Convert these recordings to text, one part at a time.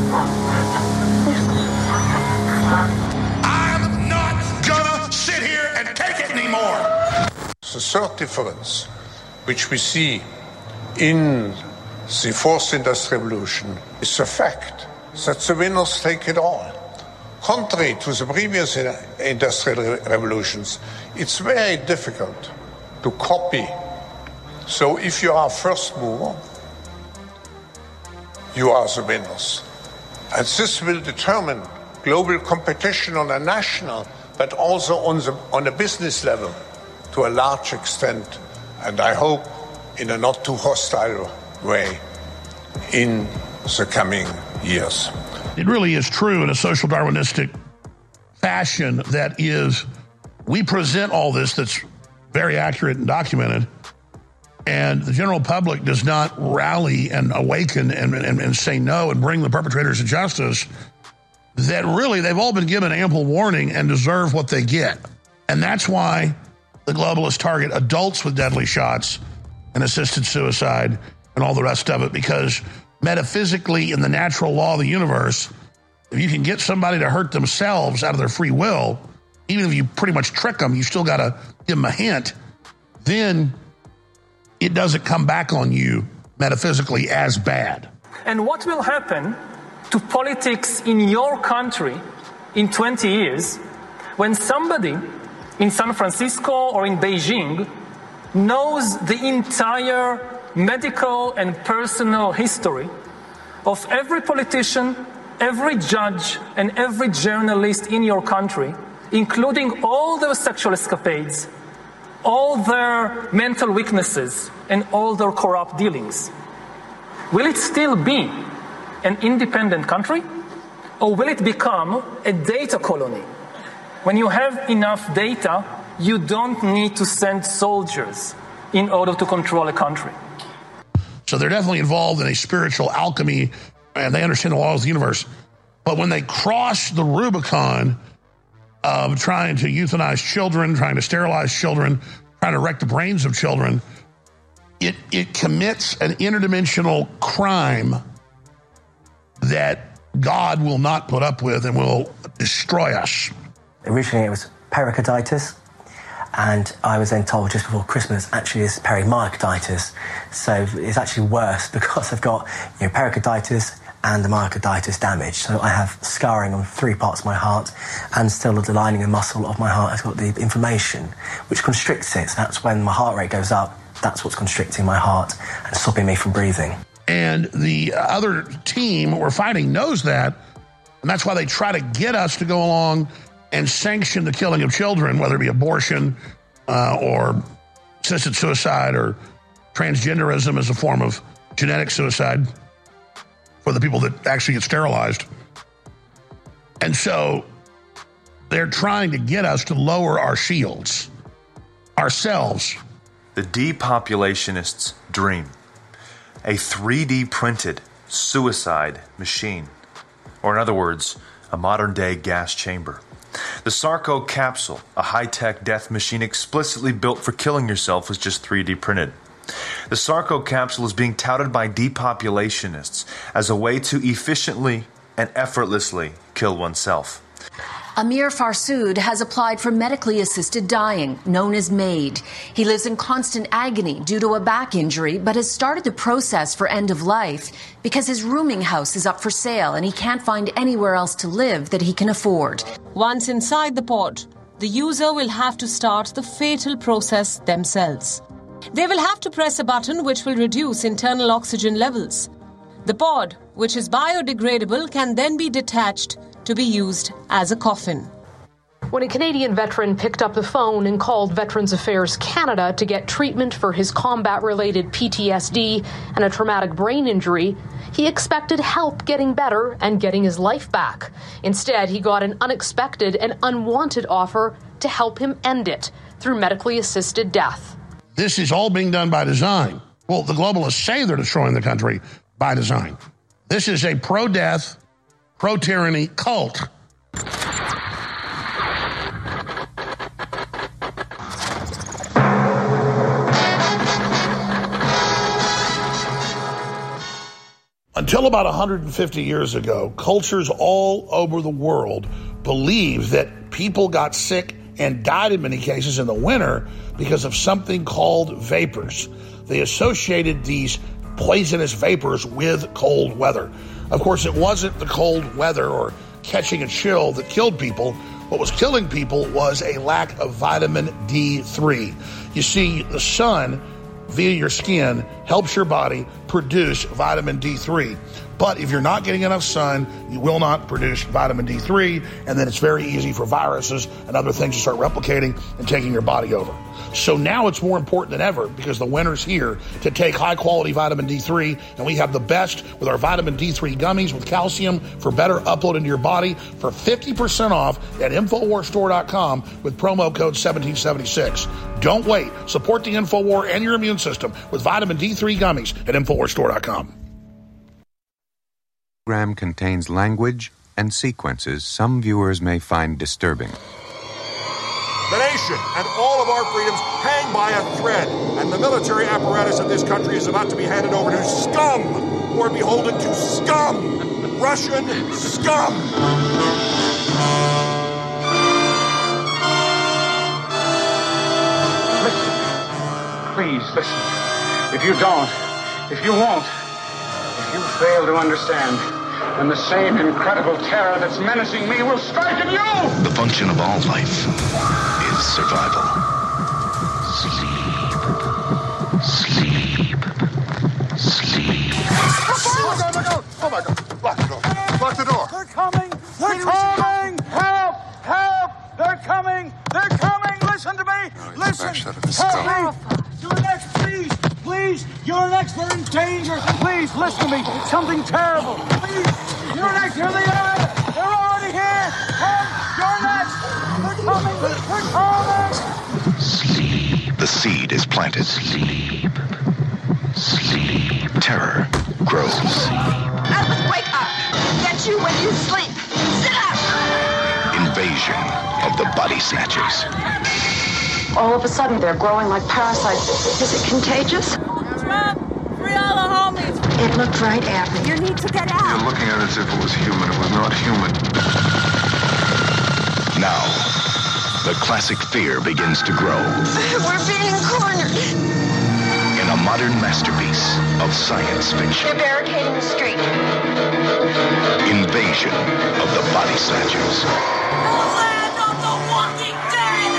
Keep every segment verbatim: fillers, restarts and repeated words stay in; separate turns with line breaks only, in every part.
I'm not gonna sit here and take it anymore.
The third difference, which we see in the fourth industrial revolution, is the fact that the winners take it all. Contrary to the previous industrial revolutions, it's very difficult to copy. So if you are a first mover, you are the winners. And this will determine global competition on a national, but also on the on a business level to a large extent, and I hope in a not too hostile way in the coming years.
It really is true in a social Darwinistic fashion that is, we present all this that's very accurate and documented, and the general public does not rally and awaken and, and, and say no and bring the perpetrators to justice, that really they've all been given ample warning and deserve what they get. And that's why the globalists target adults with deadly shots and assisted suicide and all the rest of it, because metaphysically, in the natural law of the universe, if you can get somebody to hurt themselves out of their free will, even if you pretty much trick them, you still got to give them a hint, then it doesn't come back on you metaphysically as bad.
And what will happen to politics in your country in twenty years when somebody in San Francisco or in Beijing knows the entire medical and personal history of every politician, every judge, and every journalist in your country, including all their sexual escapades, all their mental weaknesses, and all their corrupt dealings? Will it still be an independent country, or will it become a data colony? When you have enough data, you don't need to send soldiers in order to control a country.
So they're definitely involved in a spiritual alchemy, and they understand the laws of the universe. But when they cross the Rubicon of trying to euthanize children, trying to sterilize children, trying to wreck the brains of children, it, it commits an interdimensional crime that God will not put up with and will destroy us.
Originally it was pericarditis, and I was then told just before Christmas, actually it's perimyocarditis. So it's actually worse because I've got, you know, pericarditis and the myocarditis damage. So I have scarring on three parts of my heart, and still the lining and muscle of my heart has got the inflammation, which constricts it. So that's when my heart rate goes up. That's what's constricting my heart and stopping me from breathing.
And the other team we're fighting knows that, and that's why they try to get us to go along and sanction the killing of children, whether it be abortion uh, or assisted suicide or transgenderism as a form of genetic suicide for the people that actually get sterilized. And so they're trying to get us to lower our shields ourselves.
The depopulationists' dream. A three D printed suicide machine. Or in other words, a modern-day gas chamber. The Sarco capsule, a high-tech death machine explicitly built for killing yourself, was just three D printed. The Sarco capsule is being touted by depopulationists as a way to efficiently and effortlessly kill oneself.
Amir Farsood has applied for medically assisted dying, known as MAID. He lives in constant agony due to a back injury, but has started the process for end of life because his rooming house is up for sale and he can't find anywhere else to live that he can afford.
Once inside the pod, the user will have to start the fatal process themselves. They will have to press a button which will reduce internal oxygen levels. The pod, which is biodegradable, can then be detached to be used as a coffin.
When a Canadian veteran picked up the phone and called Veterans Affairs Canada to get treatment for his combat-related P T S D and a traumatic brain injury, he expected help getting better and getting his life back. Instead, he got an unexpected and unwanted offer to help him end it through medically assisted death.
This is all being done by design. Well, the globalists say they're destroying the country by design. This is a pro-death, pro-tyranny cult. Until about one hundred fifty years ago, cultures all over the world believed that people got sick and died in many cases in the winter because of something called vapors. They associated these poisonous vapors with cold weather. Of course, it wasn't the cold weather or catching a chill that killed people. What was killing people was a lack of vitamin D three. You see, the sun, via your skin, helps your body produce vitamin D three. But if you're not getting enough sun, you will not produce vitamin D three, and then it's very easy for viruses and other things to start replicating and taking your body over. So now it's more important than ever, because the winter's here, to take high-quality vitamin D three, and we have the best with our vitamin D three gummies with calcium for better upload into your body for fifty percent off at Infowars Store dot com with promo code seventeen seventy-six. Don't wait. Support the InfoWar and your immune system with vitamin D three gummies at Infowars Store dot com.
The program contains language and sequences some viewers may find disturbing.
The nation and all of our freedoms hang by a thread, and the military apparatus of this country is about to be handed over to scum, who are beholden to scum, Russian scum.
Listen. Please, listen. If you don't, if you won't, if you fail to understand, then the same incredible terror that's menacing me will strike at you!
The function of all life is survival. Sleep. Sleep. Sleep.
Oh my God, oh my God! Oh my God! Lock the door. Lock the door.
They're coming! They're coming! Help! Help! They're coming! They're coming! Listen to me!
No,
Listen!
Help
me! You're next, please! Please! You're next! They're in danger! Please, listen to me! Something terrible! Please! You're next! Here they are! They're already here! Help! You're next! They're coming! They're coming!
Sleep. The seed is planted. Sleep. Sleep. Terror grows.
Atlas, wake up! Get you when you sleep! Sit up!
Invasion of the body snatchers.
All of a sudden, they're growing like parasites. Is it contagious?
Trump, free all the homies.
It looked right at me. You need to get out.
You're looking at it as if it was human. It was not human. Now, the classic fear begins to grow.
We're being cornered.
In a modern masterpiece of science fiction.
They're barricading the street.
Invasion of the Body Snatchers.
The land of the walking dead!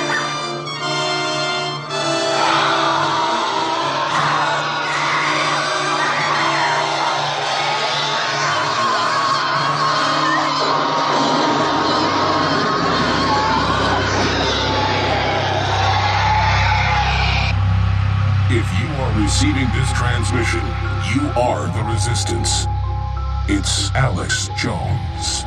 If you are receiving this transmission, you are the Resistance. It's Alex Jones.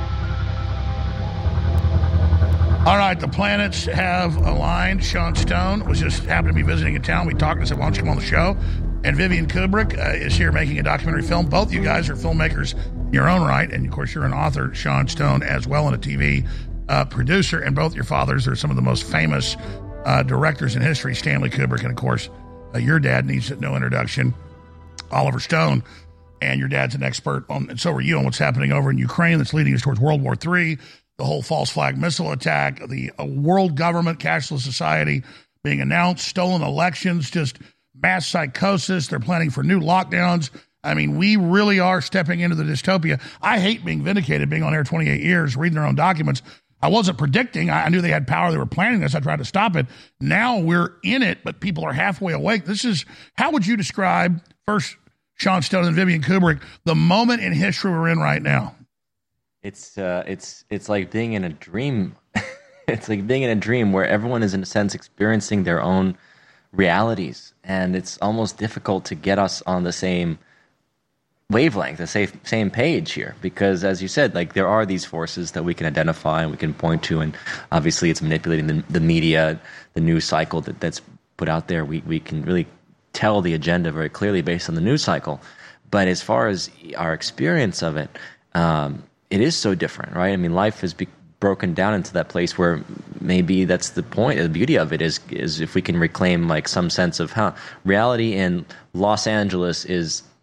All right, the planets have aligned. Sean Stone was just happened to be visiting a town. We talked and said, why don't you come on the show? And Vivian Kubrick uh, is here making a documentary film. Both you guys are filmmakers in your own right. And, of course, you're an author, Sean Stone, as well, and a T V uh, producer. And both your fathers are some of the most famous uh, directors in history, Stanley Kubrick. And, of course, uh, your dad needs no introduction, Oliver Stone. And your dad's an expert on, and so are you, on what's happening over in Ukraine that's leading us towards World War Three. The whole false flag missile attack, the uh, world government, cashless society being announced, stolen elections, just mass psychosis. They're planning for new lockdowns. I mean, we really are stepping into the dystopia. I hate being vindicated, being on air twenty-eight years, reading their own documents. I wasn't predicting. I knew they had power. They were planning this. I tried to stop it. Now we're in it, but people are halfway awake. This is, how would you describe, first Sean Stone and Vivian Kubrick, the moment in history we're in right now?
It's uh, it's it's like being in a dream. It's like being in a dream where everyone is, in a sense, experiencing their own realities, and it's almost difficult to get us on the same wavelength, the same same page here, because, as you said, like there are these forces that we can identify and we can point to, and obviously it's manipulating the, the media, the news cycle that, that's put out there. We we can really tell the agenda very clearly based on the news cycle, but as far as our experience of it. Um, It is so different, right? I mean, life has be broken down into that place where maybe that's the point, the beauty of it is, is if we can reclaim like some sense of how reality in Los Angeles is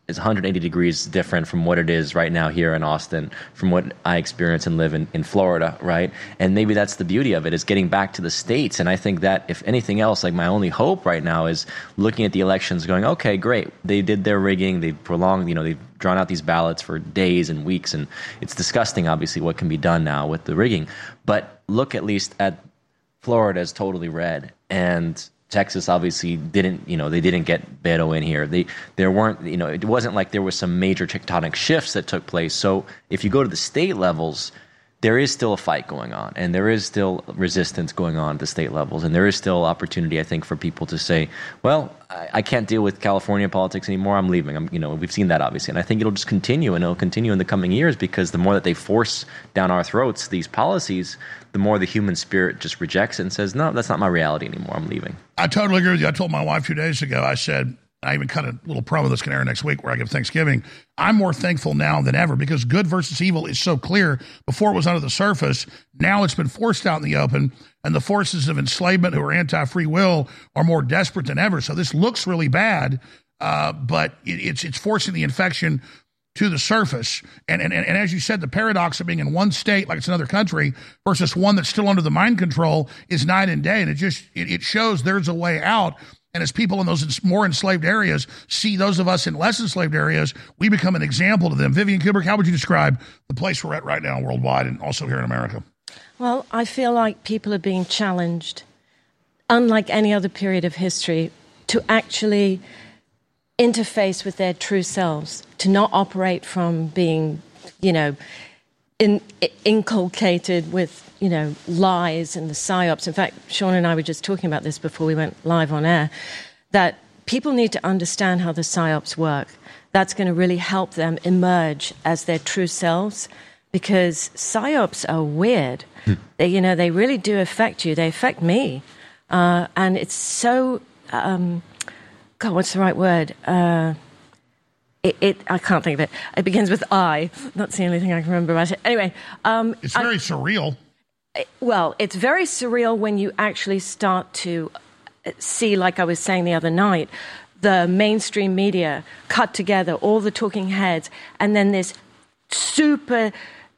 is one hundred eighty degrees different from what it is right now here in Austin, from what I experience and live in, in Florida, right? And maybe that's the beauty of it, is getting back to the States. And I think that, if anything else, like my only hope right now is looking at the elections going, okay, great, they did their rigging, they prolonged, you know, they've drawn out these ballots for days and weeks, and it's disgusting, obviously, what can be done now with the rigging. But look at least at Florida as totally red, and Texas obviously didn't, you know, they didn't get Beto in here. They, there weren't, you know, it wasn't like there was some major tectonic shifts that took place. So if you go to the state levels, there is still a fight going on, and there is still resistance going on at the state levels, and there is still opportunity, I think, for people to say, well, I, I can't deal with California politics anymore, I'm leaving. I'm, you know, we've seen that, obviously, and I think it'll just continue, and it'll continue in the coming years, because the more that they force down our throats these policies, the more the human spirit just rejects it and says, no, that's not my reality anymore, I'm leaving.
I totally agree with you. I told my wife two days ago, I said, I even cut a little promo that's going to air next week where I give Thanksgiving. I'm more thankful now than ever, because good versus evil is so clear. Before it was under the surface. Now it's been forced out in the open, and the forces of enslavement who are anti-free will are more desperate than ever. So this looks really bad, uh, but it, it's it's forcing the infection to the surface. And, and, and as you said, the paradox of being in one state like it's another country versus one that's still under the mind control is night and day. And it just it, it shows there's a way out. And as people in those more enslaved areas see those of us in less enslaved areas, we become an example to them. Vivian Kubrick, how would you describe the place we're at right now worldwide and also here in America?
Well, I feel like people are being challenged, unlike any other period of history, to actually interface with their true selves, to not operate from being, you know, in, inculcated with, you know, lies and the psyops. In fact, Sean and I were just talking about this before we went live on air, that people need to understand how the psyops work. That's going to really help them emerge as their true selves, because psyops are weird. Hmm. They, you know, they really do affect you. They affect me. Uh, and it's so, um, God, what's the right word? Uh, It, it, I can't think of it. It begins with I. That's the only thing I can remember about it. Anyway. Um,
it's very
I,
surreal.
Well, it's very surreal when you actually start to see, like I was saying the other night, the mainstream media cut together all the talking heads, and then this super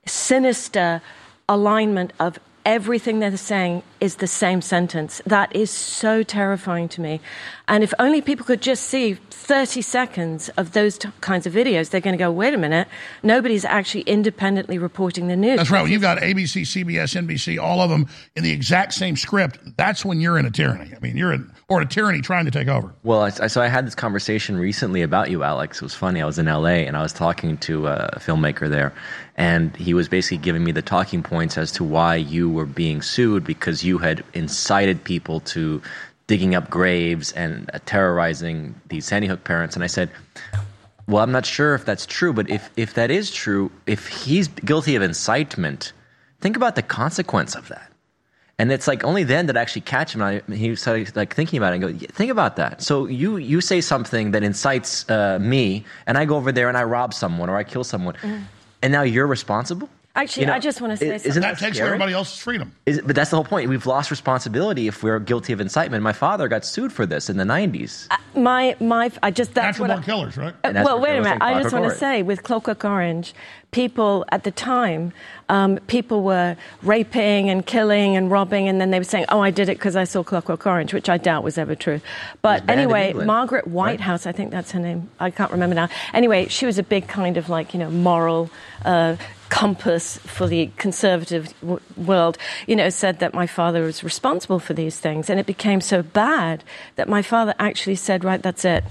sinister alignment of everything they're saying is the same sentence. That is so terrifying to me. And if only people could just see thirty seconds of those t- kinds of videos, they're going to go, wait a minute, nobody's actually independently reporting the news.
That's right. When you've got A B C, C B S, N B C, all of them in the exact same script, that's when you're in a tyranny. I mean, you're in, or a tyranny trying to take over.
Well, I, so I had this conversation recently about you, Alex. It was funny. I was in L A, and I was talking to a filmmaker there, and he was basically giving me the talking points as to why you were being sued, because you had incited people to digging up graves and uh, terrorizing these Sandy Hook parents. And I said, well, I'm not sure if that's true, but if, if that is true, if he's guilty of incitement, think about the consequence of that. And it's like only then did I actually catch him. And I, he started like thinking about it and go, think about that. So you, you say something that incites uh, me, and I go over there and I rob someone or I kill someone, mm. and now you're responsible?
Actually,
you know,
I just want to say something.
That takes everybody else's freedom.
Is, but that's the whole point. We've lost responsibility if we're guilty of incitement. My father got sued for this in the nineties.
Uh, my, my, I just, that's
Natural
what
born killers, right?
Uh, well, wait a minute. I just want to say, with Clockwork Orange, people at the time, um, people were raping and killing and robbing, and then they were saying, oh, I did it because I saw Clockwork Orange, which I doubt was ever true. But anyway, Margaret Whitehouse, right? I think that's her name. I can't remember now. Anyway, she was a big kind of like, you know, moral uh, compass for the conservative w- world, you know, said that my father was responsible for these things. And it became so bad that my father actually said, right, that's it.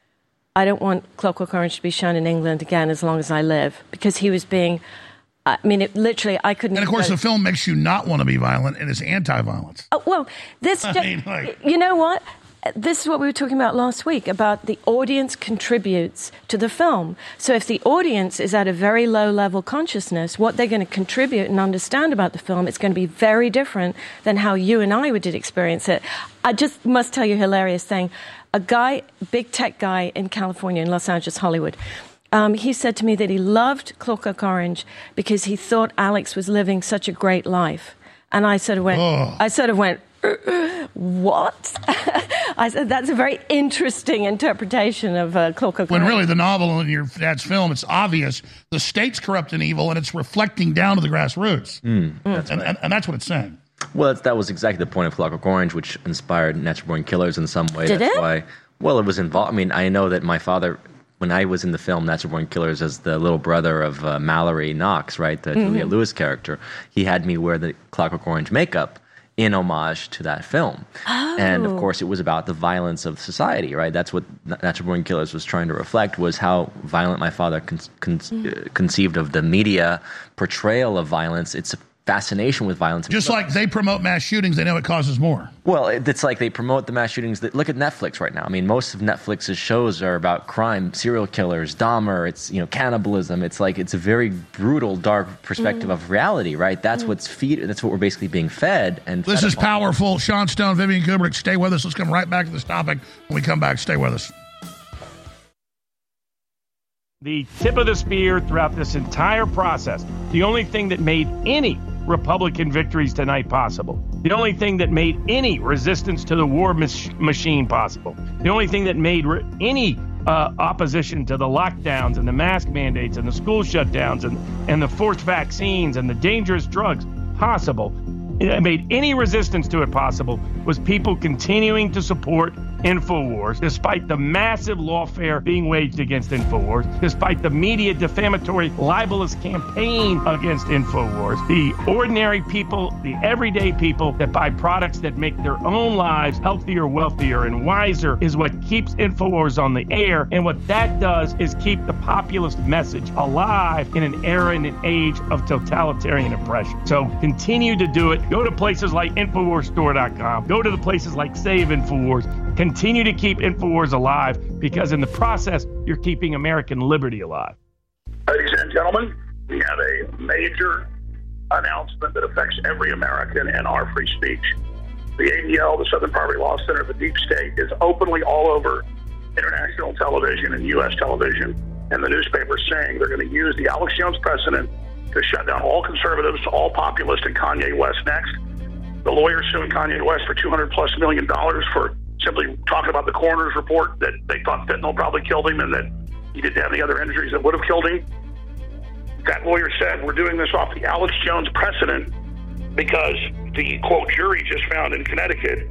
I don't want Clockwork Orange to be shown in England again as long as I live, because he was being, I mean, it literally, I couldn't...
And of course, the film makes you not want to be violent, and it's anti-violence.
Oh, well, this...
I
just,
mean, like...
You know what? This is what we were talking about last week, about the audience contributes to the film. So if the audience is at a very low-level consciousness, what they're going to contribute and understand about the film is going to be very different than how you and I did experience it. I just must tell you a hilarious thing. A guy, big tech guy in California, in Los Angeles, Hollywood, um, he said to me that he loved Clockwork Orange because he thought Alex was living such a great life. And I sort of went, oh. I sort of went, what? I said, that's a very interesting interpretation of uh, Clockwork
When
Orange.
really the novel and your dad's film, it's obvious the state's corrupt and evil, and it's reflecting down to the grassroots.
Mm, that's
and,
right.
and, and that's what it's saying.
Well, that's, that was exactly the point of Clockwork Orange, which inspired Natural Born Killers in some way.
Did
that's
it?
Why, well, it was involved. I mean, I know that my father, when I was in the film Natural Born Killers as the little brother of uh, Mallory Knox, right, the
Mm-hmm.
Juliette Lewis character, he had me wear the Clockwork Orange makeup in homage to that film.
Oh.
And, of course, it was about the violence of society, right? That's what Natural Born Killers was trying to reflect, was how violent my father con- con-
Mm.
uh, conceived of the media portrayal of violence. It's a fascination with violence.
Just like they promote mass shootings, they know it causes more.
Well, it- it's like they promote the mass shootings. That, look at Netflix right now. I mean, most of Netflix's shows are about crime, serial killers, Dahmer. It's, you know, cannibalism. It's like it's a very brutal, dark perspective
Mm.
of reality, right? That's
Mm.
what's feed. That's what we're basically being fed. And
This
fed
is
upon.
powerful. Sean Stone, Vivian Kubrick, stay with us. Let's come right back to this topic. When we come back, stay with us.
The tip of the spear throughout this entire process, the only thing that made any Republican victories tonight possible, the only thing that made any resistance to the war mach- machine possible, the only thing that made re- any uh, opposition to the lockdowns and the mask mandates and the school shutdowns and, and the forced vaccines and the dangerous drugs possible, it made any resistance to it possible, was people continuing to support InfoWars, despite the massive lawfare being waged against InfoWars, despite the media defamatory, libelous campaign against InfoWars. The ordinary people, the everyday people that buy products that make their own lives healthier, wealthier, and wiser is what keeps InfoWars on the air. And what that does is keep the populist message alive in an era and an age of totalitarian oppression. So continue to do it. Go to places like Infowars Store dot com. Go to the places like Save InfoWars. Continue to keep InfoWars alive, because in the process, you're keeping American liberty alive.
Ladies and gentlemen, we have a major announcement that affects every American and our free speech. The A D L, the Southern Poverty Law Center, the Deep State, is openly all over international television and U S television and the newspapers saying they're going to use the Alex Jones precedent to shut down all conservatives, all populists, and Kanye West next. The lawyers suing Kanye West for two hundred plus million dollars for simply talking about the coroner's report that they thought fentanyl probably killed him and that he didn't have any other injuries that would have killed him. That lawyer said, we're doing this off the Alex Jones precedent because the, quote, jury just found in Connecticut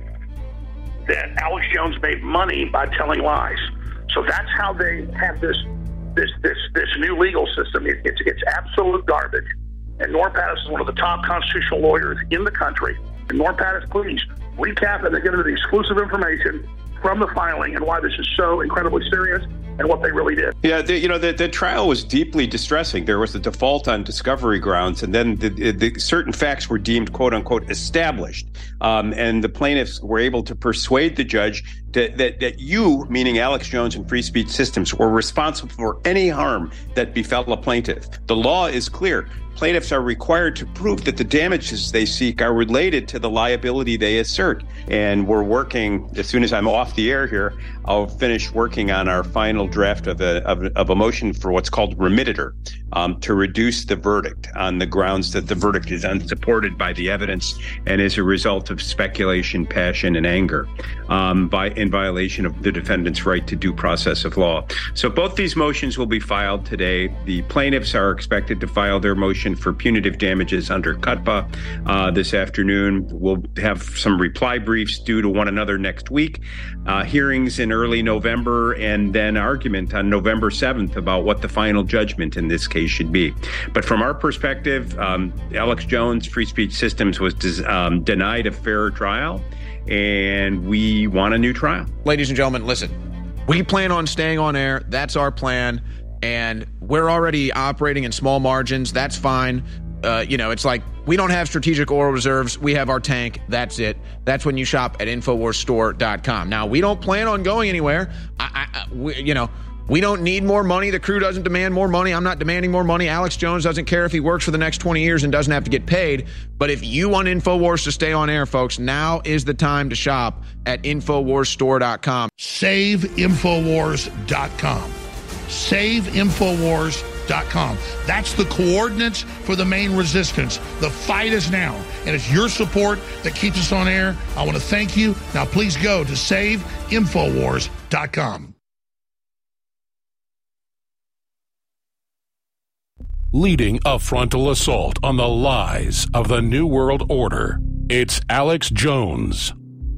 that Alex Jones made money by telling lies. So that's how they have this this this this new legal system. It, it's it's absolute garbage. And Norm Pattis is one of the top constitutional lawyers in the country. And Norm Pattis, please recap and get into the exclusive information from the filing and why this is so incredibly serious and what they really did.
Yeah, the, you know, the, the trial was deeply distressing. There was a default on discovery grounds, and then the, the certain facts were deemed, quote unquote, established. Um, and the plaintiffs were able to persuade the judge to, that, that you, meaning Alex Jones and Free Speech Systems, were responsible for any harm that befell a plaintiff. The law is clear. Plaintiffs are required to prove that the damages they seek are related to the liability they assert. And we're working, as soon as I'm off the air here, I'll finish working on our final draft of a, of, of a motion for what's called remittitor, um, to reduce the verdict on the grounds that the verdict is unsupported by the evidence and is a result of speculation, passion, and anger, um, by in violation of the defendant's right to due process of law. So both these motions will be filed today. The plaintiffs are expected to file their motion for punitive damages under C U T P A uh, this afternoon. We'll have some reply briefs due to one another next week, uh, hearings in early November, and then argument on November seventh about what the final judgment in this case should be. But from our perspective, um, Alex Jones, Free Speech Systems, was des- um, denied a fair trial, and we want a new trial.
Ladies and gentlemen, listen, we plan on staying on air. That's our plan. And we're already operating in small margins. That's fine. Uh, you know, it's like we don't have strategic oil reserves. We have our tank. That's it. That's when you shop at Infowars Store dot com. Now, we don't plan on going anywhere. I, I, we, you know, we don't need more money. The crew doesn't demand more money. I'm not demanding more money. Alex Jones doesn't care if he works for the next twenty years and doesn't have to get paid. But if you want Infowars to stay on air, folks, now is the time to shop at Infowars Store dot com.
Save Infowars dot com. Save Infowars dot com. That's the coordinates for the main resistance. The fight is now, and it's your support that keeps us on air. I want to thank you. Now please go to save infowars dot com.
Leading a frontal assault on the lies of the New World Order, it's Alex Jones.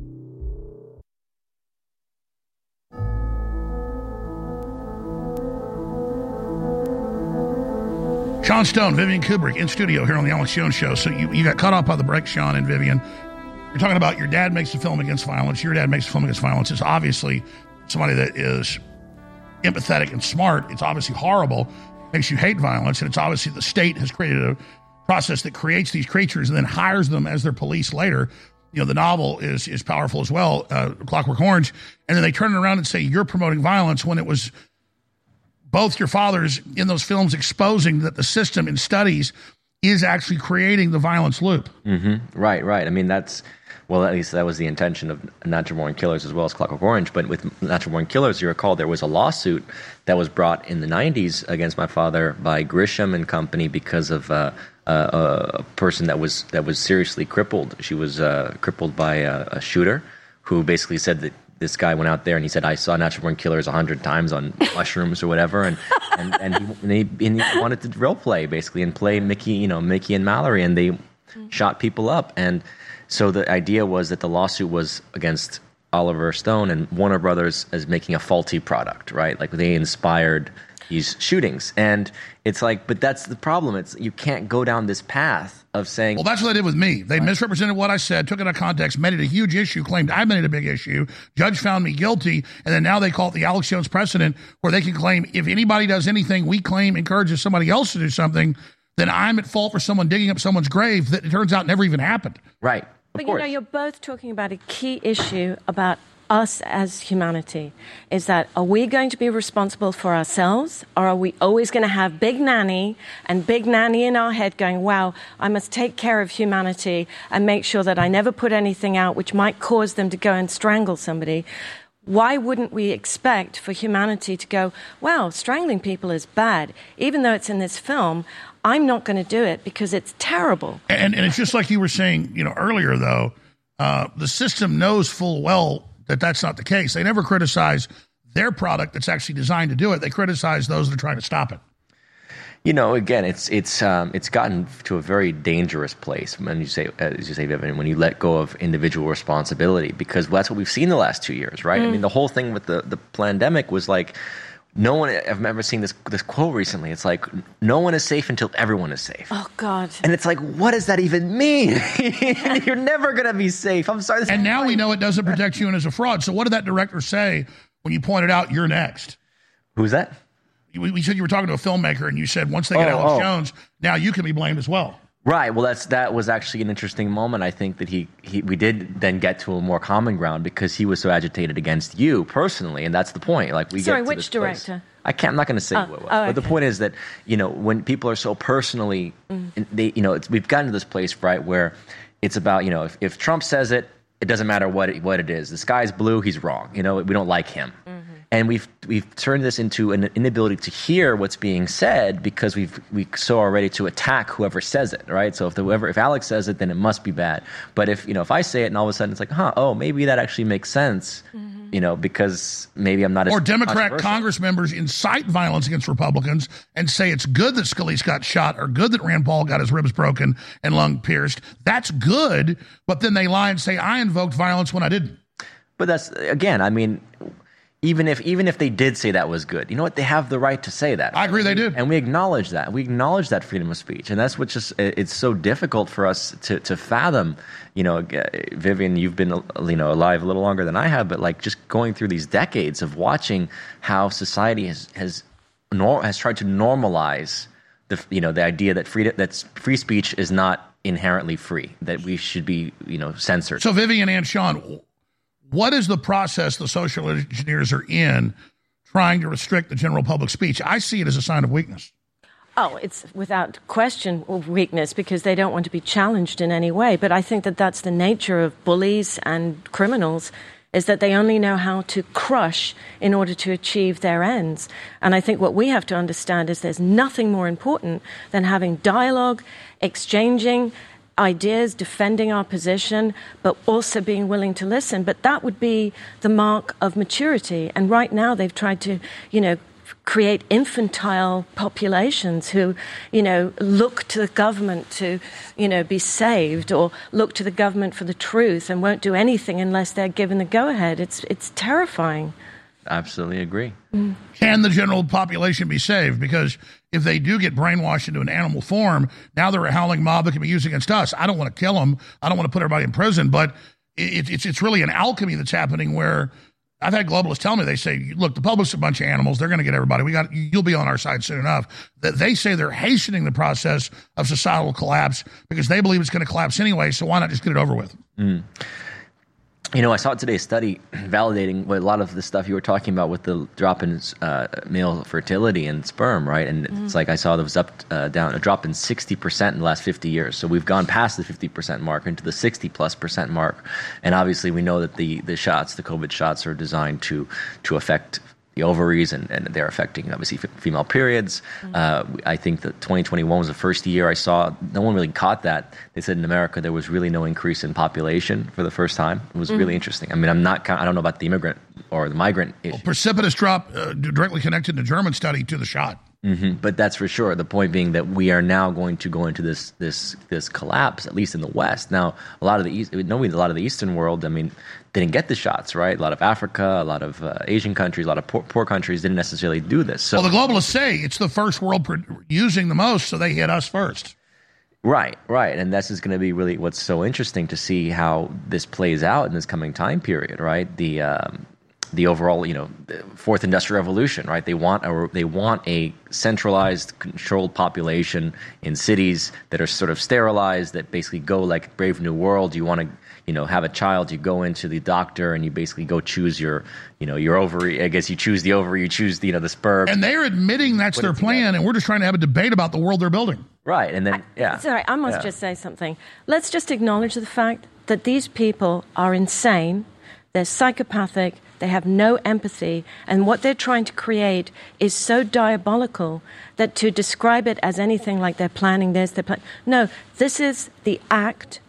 Sean Stone, Vivian Kubrick in studio here on the Alex Jones Show. So you, you got cut off by the break, Sean and Vivian. You're talking about your dad makes a film against violence. Your dad makes a film against violence. It's obviously somebody that is empathetic and smart. It's obviously horrible. Makes you hate violence. And it's obviously the state has created a process that creates these creatures and then hires them as their police later. You know, the novel is is powerful as well, uh, Clockwork Orange. And then they turn it around and say, you're promoting violence, when it was both your fathers in those films exposing that the system in studies is actually creating the violence loop.
Mm-hmm. Right, right. I mean, that's, well, at least that was the intention of Natural Born Killers as well as Clockwork Orange. But with Natural Born Killers, you recall there was a lawsuit that was brought in the nineties against my father by Grisham and Company because of uh, uh, a person that was that was seriously crippled. She was uh, crippled by a, a shooter who basically said that this guy went out there and he said, I saw Natural Born Killers a hundred times on mushrooms or whatever. And, and, and, he, and, he, and he wanted to role play basically and play Mickey, you know, Mickey and Mallory, and they mm-hmm. shot people up. And so the idea was that the lawsuit was against Oliver Stone and Warner Brothers as making a faulty product, right? Like they inspired these shootings. And it's like, but that's the problem. It's you can't go down this path of saying...
Well, that's what they did with me. They right. misrepresented what I said, took it out of context, made it a huge issue, claimed I made it a big issue. Judge found me guilty, and then now they call it the Alex Jones precedent, where they can claim if anybody does anything we claim encourages somebody else to do something, then I'm at fault for someone digging up someone's grave that it turns out never even happened.
Right.
But, you know, you're both talking about a key issue about us as humanity. Is that, are we going to be responsible for ourselves, or are we always going to have Big Nanny and Big Nanny in our head going, wow, I must take care of humanity and make sure that I never put anything out which might cause them to go and strangle somebody? Why wouldn't we expect for humanity to go, wow, strangling people is bad. Even though it's in this film, I'm not going to do it because it's terrible.
And, and it's just like you were saying, you know, earlier, though, uh, the system knows full well that that's not the case. They never criticize their product that's actually designed to do it. They criticize those that are trying to stop it.
You know, again, it's it's um, it's gotten to a very dangerous place when you say, as you say, Vivian, when you let go of individual responsibility, because that's what we've seen the last two years, right? Mm. I mean, the whole thing with the the pandemic was like, no one. I've never seen this this quote recently. It's like, no one is safe until everyone is safe.
Oh God!
And it's like, what does that even mean? You're never gonna be safe. I'm sorry.
And now we know it doesn't protect you and is a fraud. So what did that director say when you pointed out you're next?
Who's that?
We, we said you were talking to a filmmaker, and you said once they get
oh,
Alex
oh.
Jones, now you can be blamed as well.
Right. Well, that's that was actually an interesting moment. I think that he, he we did then get to a more common ground because he was so agitated against you personally, and that's the point. Like we
sorry,
get to
which
this
director?
Place. I can't. I'm not going to say
oh,
who it was.
oh,
but the
okay.
point is that, you know, when people are so personally, mm. they you know it's, we've gotten to this place, right, where it's about, you know, if, if Trump says it, it doesn't matter what it, what it is. The sky's blue. He's wrong. You know, we don't like him. Mm-hmm. And we've we've turned this into an inability to hear what's being said because we've we so are ready to attack whoever says it, right? So if the, whoever if Alex says it, then it must be bad. But if you know if I say it and all of a sudden it's like, huh, oh, maybe that actually makes sense, mm-hmm. you know, because maybe I'm not as
or Democrat Congress members incite violence against Republicans and say it's good that Scalise got shot or good that Rand Paul got his ribs broken and lung pierced. That's good, but then they lie and say I invoked violence when I didn't.
But that's again, I mean. Even if even if they did say that was good, you know what? They have the right to say that.
I agree, they do,
and we acknowledge that. We acknowledge that freedom of speech, and that's what just it's so difficult for us to to fathom. You know, Vivian, you've been you know alive a little longer than I have, but like just going through these decades of watching how society has has nor, has tried to normalize the you know the idea that free that free speech is not inherently free, that we should be you know censored.
So Vivian and Sean, what is the process the social engineers are in trying to restrict the general public speech? I see it as a sign of weakness.
Oh, it's without question weakness because they don't want to be challenged in any way. But I think that that's the nature of bullies and criminals is that they only know how to crush in order to achieve their ends. And I think what we have to understand is there's nothing more important than having dialogue, exchanging ideas, defending our position, but also being willing to listen. But that would be the mark of maturity. And right now they've tried to, you know, create infantile populations who, you know, look to the government to, you know, be saved, or look to the government for the truth and won't do anything unless they're given the go-ahead. It's it's terrifying.
Absolutely agree.
Mm.
Can the general population be saved? Because if they do get brainwashed into an animal form, now they're a howling mob that can be used against us. I don't want to kill them. I don't want to put everybody in prison, but it, it's it's really an alchemy that's happening where I've had globalists tell me, they say, look, the public's a bunch of animals. They're going to get everybody. We got, you'll be on our side soon enough. That they say they're hastening the process of societal collapse because they believe it's going to collapse anyway. So why not just get it over with?
Mm. You know, I saw today a study validating what a lot of the stuff you were talking about with the drop in uh, male fertility and sperm, right? And mm. it's like I saw that was up, uh, down, a drop in sixty percent in the last fifty years. So we've gone past the fifty percent mark into the sixty plus percent mark. And obviously we know that the, the shots, the COVID shots are designed to, to affect the ovaries, and, and they're affecting, obviously, f- female periods. Mm-hmm. Uh, I think that twenty twenty-one was the first year I saw, no one really caught that. They said in America there was really no increase in population for the first time. It was mm-hmm. really interesting. I mean, I'm not, I don't know about the immigrant or the migrant issue.
Well, precipitous drop uh, directly connected to German study to the shot.
Mm-hmm. But that's for sure. The point being that we are now going to go into this this this collapse, at least in the West. Now, a lot of the East, no, a lot of the Eastern world, I mean, didn't get the shots, right? A lot of Africa, a lot of uh, Asian countries, a lot of poor, poor countries didn't necessarily do this. So,
well, the globalists say it's the first world pro- using the most, so they hit us first.
Right, right. And this is going to be really what's so interesting to see how this plays out in this coming time period, right? The um, the overall, you know, fourth industrial revolution, right? They want a, they want a centralized, controlled population in cities that are sort of sterilized, that basically go like Brave New World. You want to, you know, have a child, you go into the doctor and you basically go choose your, you know, your ovary. I guess you choose the ovary, you choose the, you know, the sperm.
And they're admitting that's their plan, and we're just trying to have a debate about the world they're building.
Right, and then, yeah.
Sorry, I must
yeah.
just say something. Let's just acknowledge the fact that these people are insane, they're psychopathic, they have no empathy, and what they're trying to create is so diabolical that to describe it as anything like they're planning this, they're plan- no, this is the act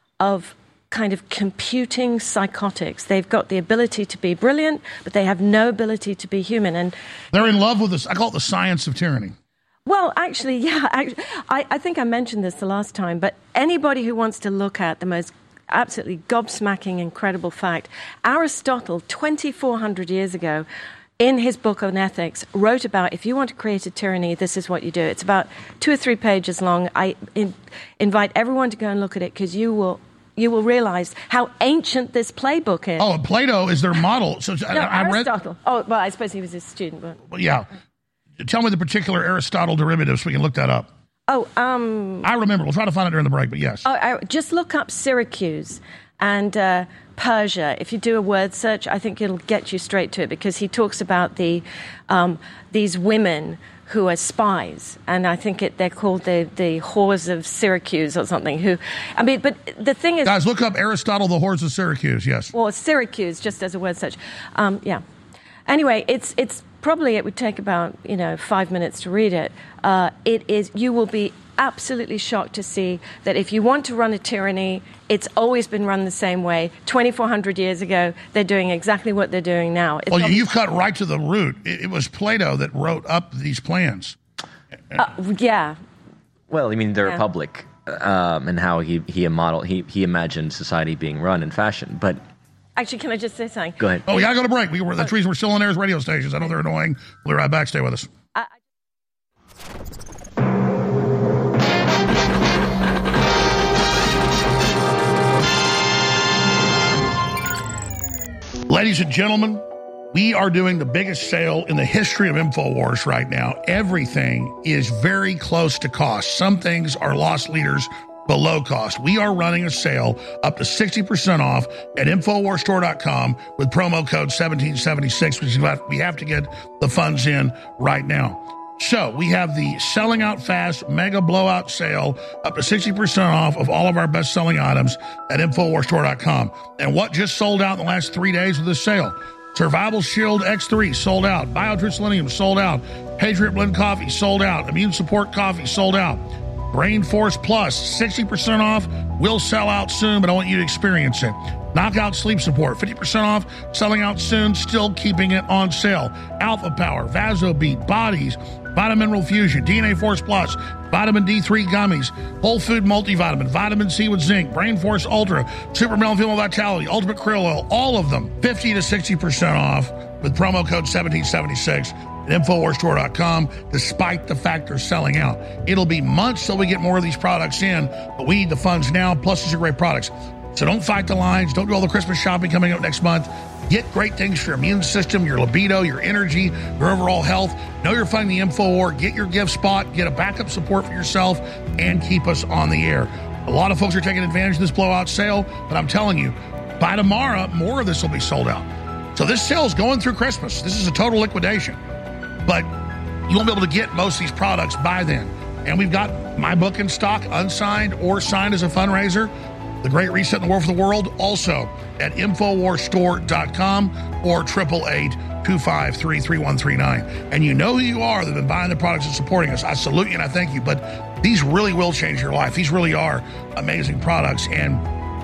of kind of computing psychotics. They've got the ability to be brilliant, but they have no ability to be human. And
they're in love with this. I call it the science of tyranny.
Well, actually, yeah, I, I think I mentioned this the last time, but anybody who wants to look at the most absolutely gobsmacking, incredible fact, Aristotle, twenty-four hundred years ago, in his book on ethics, wrote about if you want to create a tyranny, this is what you do. It's about two or three pages long. I in, invite everyone to go and look at it, because you will you will realize how ancient this playbook is.
Oh, Plato is their model. So
no,
I, I
Aristotle.
read.
Oh, well, I suppose he was his student, but
Well, yeah. Tell me the particular Aristotle derivatives so we can look that up.
Oh, um...
I remember. We'll try to find it during the break, but yes.
Oh, I, just look up Syracuse and uh, Persia. If you do a word search, I think it'll get you straight to it, because he talks about the um, these women who are spies, and I think it, they're called the, the whores of Syracuse or something. Who, I mean, but the thing is...
Guys, look up Aristotle, the whores of Syracuse, yes.
Well, Syracuse, just as a word search. Um, yeah. Anyway, it's it's... Probably it would take about, you know, five minutes to read it. Uh, it is, you will be absolutely shocked to see that if you want to run a tyranny, it's always been run the same way. twenty-four hundred years ago, they're doing exactly what they're doing now. It's
well,
obviously-
you've cut right to the root. It, it was Plato that wrote up these plans.
Uh, yeah.
Well, I mean, the
Yeah.
Republic um, and how he, he modeled, he, he imagined society being run in fashion, but...
Actually, can I just say something?
Go ahead.
Oh, we got to go to break. We were, the trees were still on air as radio stations. I know they're annoying. We'll be right back. Stay with us.
I-
Ladies and gentlemen, we are doing the biggest sale in the history of InfoWars right now. Everything is very close to cost. Some things are loss leaders below cost. We are running a sale up to sixty percent off at Infowars Store dot com with promo code seventeen seventy-six, which we have to get the funds in right now. So we have the Selling Out Fast Mega Blowout Sale, up to sixty percent off of all of our best-selling items at Infowars Store dot com. And what just sold out in the last three days of this sale? Survival Shield X three sold out. Biotrue Selenium sold out. Patriot Blend Coffee sold out. Immune Support Coffee sold out. Brain Force Plus, sixty percent off. Will sell out soon, but I want you to experience it. Knockout Sleep Support, fifty percent off. Selling out soon, still keeping it on sale. Alpha Power, VasoBeat, Bodies, Vitamin Mineral Fusion, D N A Force Plus, Vitamin D three Gummies, Whole Food Multivitamin, Vitamin C with Zinc, Brain Force Ultra, Super Melon Female Vitality, Ultimate Krill Oil, all of them, fifty to sixty percent off with promo code seventeen seventy-six at Infowars Store dot com, despite the fact they're selling out. It'll be months till we get more of these products in, but we need the funds now, plus these are great products. So don't fight the lines. Don't do all the Christmas shopping coming up next month. Get great things for your immune system, your libido, your energy, your overall health. Know you're funding the InfoWar. Get your gift spot. Get a backup support for yourself and keep us on the air. A lot of folks are taking advantage of this blowout sale, but I'm telling you, by tomorrow, more of this will be sold out. So this sale is going through Christmas. This is a total liquidation. But you won't be able to get most of these products by then. And we've got my book in stock, unsigned or signed as a fundraiser. The Great Reset in the War for the World, also at Infowars Store dot com or eight eight eight, two five three, three one three nine. And you know who you are that have been buying the products and supporting us. I salute you and I thank you. But these really will change your life. These really are amazing products. And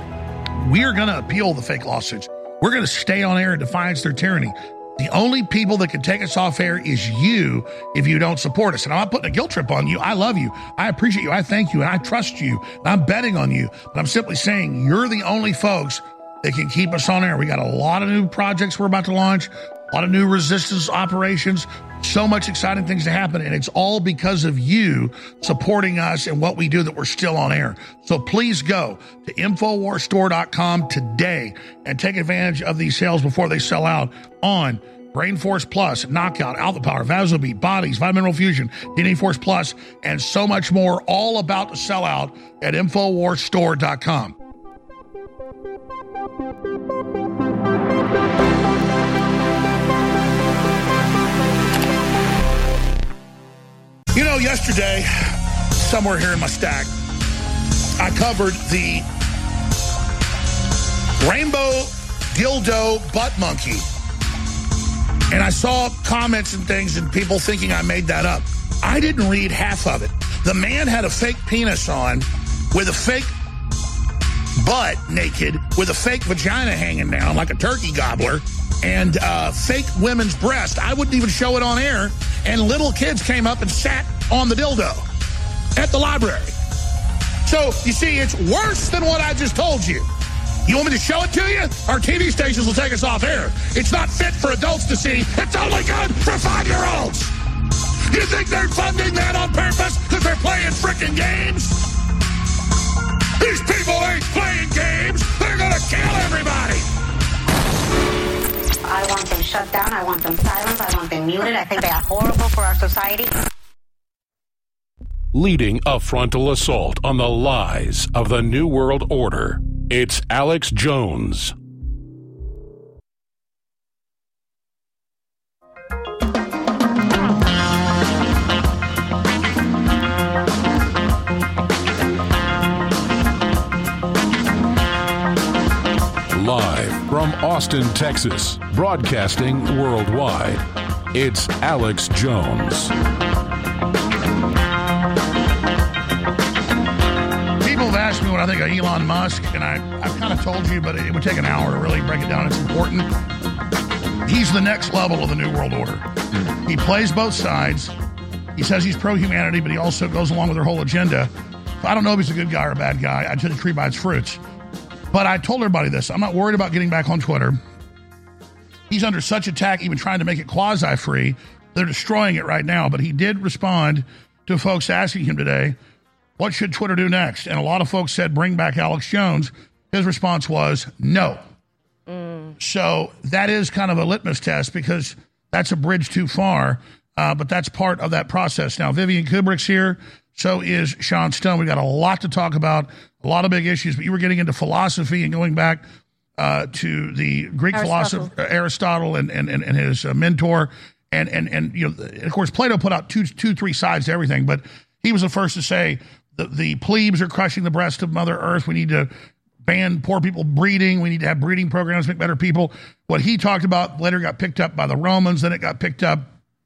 we are going to appeal the fake lawsuits. We're going to stay on air in defiance of their tyranny. The only people that can take us off air is you if you don't support us. And I'm not putting a guilt trip on you. I love you. I appreciate you. I thank you. And I trust you. And I'm betting on you. But I'm simply saying you're the only folks that can keep us on air. We got a lot of new projects we're about to launch, a lot of new resistance operations, so much exciting things to happen. And it's all because of you supporting us and what we do that we're still on air. So please go to Infowars Store dot com today and take advantage of these sales before they sell out on Brain Force Plus, Knockout, Alpha Power, VasoBeat, Bodies, Vitamin Mineral Fusion, D N A Force Plus, and so much more, all about to sell out at Infowars Store dot com. You know, yesterday, somewhere here in my stack, I covered the rainbow dildo butt monkey. And I saw comments and things and people thinking I made that up. I didn't read half of it. The man had a fake penis on with a fake butt naked with a fake vagina hanging down like a turkey gobbler and uh, fake women's breast. I wouldn't even show it on air. And little kids came up and sat on the dildo at the library. So, you see, it's worse than what I just told you. You want me to show it to you? Our T V stations will take us off air. It's not fit for adults to see. It's only good for five-year-olds. You think they're funding that on purpose because they're playing frickin' games? These people ain't playing games. They're going to kill everybody.
I want them shut down. I want them silenced. I want them muted. I think they are horrible for our society.
Leading a frontal assault on the lies of the New World Order, it's Alex Jones. Live from Austin, Texas, broadcasting worldwide, it's Alex Jones.
People have asked me what I think of Elon Musk, and I, I've kind of told you, but it would take an hour to really break it down. It's important. He's the next level of the New World Order. He plays both sides. He says he's pro-humanity, but he also goes along with their whole agenda. I don't know if he's a good guy or a bad guy. I judge a tree by its fruits. But I told everybody this. I'm not worried about getting back on Twitter. He's under such attack, even trying to make it quasi-free. They're destroying it right now. But he did respond to folks asking him today, what should Twitter do next? And a lot of folks said, bring back Alex Jones. His response was, no. Mm. So that is kind of a litmus test because that's a bridge too far. Uh, but that's part of that process. Now, Vivian Kubrick's here. So is Sean Stone. We've got a lot to talk about, a lot of big issues. But you were getting into philosophy and going back uh, to the Greek
Aristotle.
philosopher Aristotle and, and, and his uh, mentor. And, and, and you know, of course, Plato put out two, two, three sides to everything, but he was the first to say the, the plebes are crushing the breast of Mother Earth. We need to ban poor people breeding. We need to have breeding programs to make better people. What he talked about later got picked up by the Romans. Then it got picked up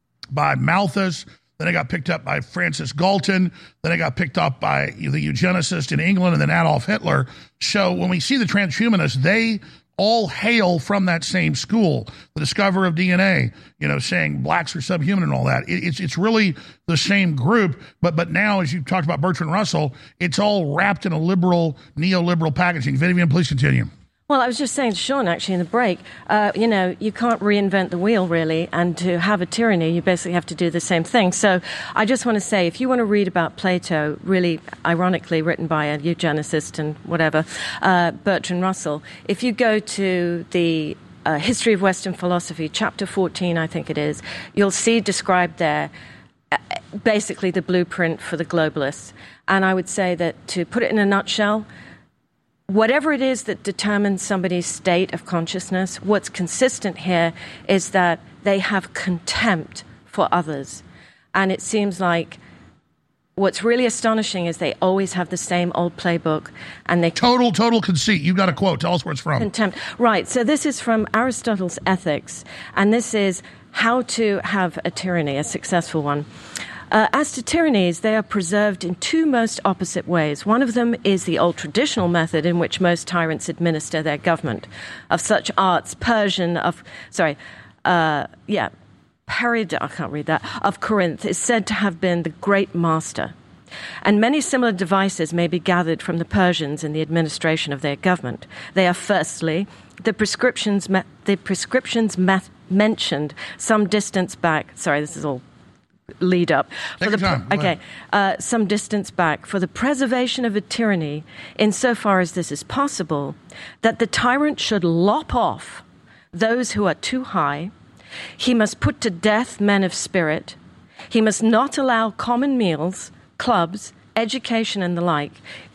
by Malthus. Then it got picked up by Francis Galton. Then it got picked up by the eugenicists in England and then Adolf Hitler. So when we see the transhumanists, they all hail from that same school. The discoverer of D N A, you know, saying blacks are subhuman and all that. It, it's it's really the same group, but but now, as you talked about Bertrand Russell, it's all wrapped in a liberal, neoliberal packaging. Vivian, please continue.
Well, I was just saying to Sean, actually, in the break, uh, you know, you can't reinvent the wheel, really, and to have a tyranny, you basically have to do the same thing. So I just want to say, if you want to read about Plato, really ironically written by a eugenicist and whatever, uh, Bertrand Russell, if you go to the uh, History of Western Philosophy, chapter fourteen, I think it is, you'll see described there uh, basically the blueprint for the globalists. And I would say that, to put it in a nutshell, whatever it is that determines somebody's state of consciousness, what's consistent here is that they have contempt for others. And it seems like what's really astonishing is they always have the same old playbook. And they
Total, total conceit. You got a quote. Tell us where it's from.
Contempt. Right. So this is from Aristotle's Ethics. And this is how to have a tyranny, a successful one. Uh, as to tyrannies, they are preserved in two most opposite ways. One of them is the old traditional method in which most tyrants administer their government. Of such arts, Persian of, sorry, uh, yeah, Perid, I can't read that, of Corinth is said to have been the great master. And many similar devices may be gathered from the Persians in the administration of their government. They are, firstly, the prescriptions, me- the prescriptions me- mentioned some distance back, sorry, this is all lead up.
Take
for the,
your time.
Okay, uh, some distance back, for the preservation of a tyranny, insofar as this is possible, that the tyrant should lop off those who are too high. He must put to death men of spirit. He must not allow common meals, clubs, education, and the like.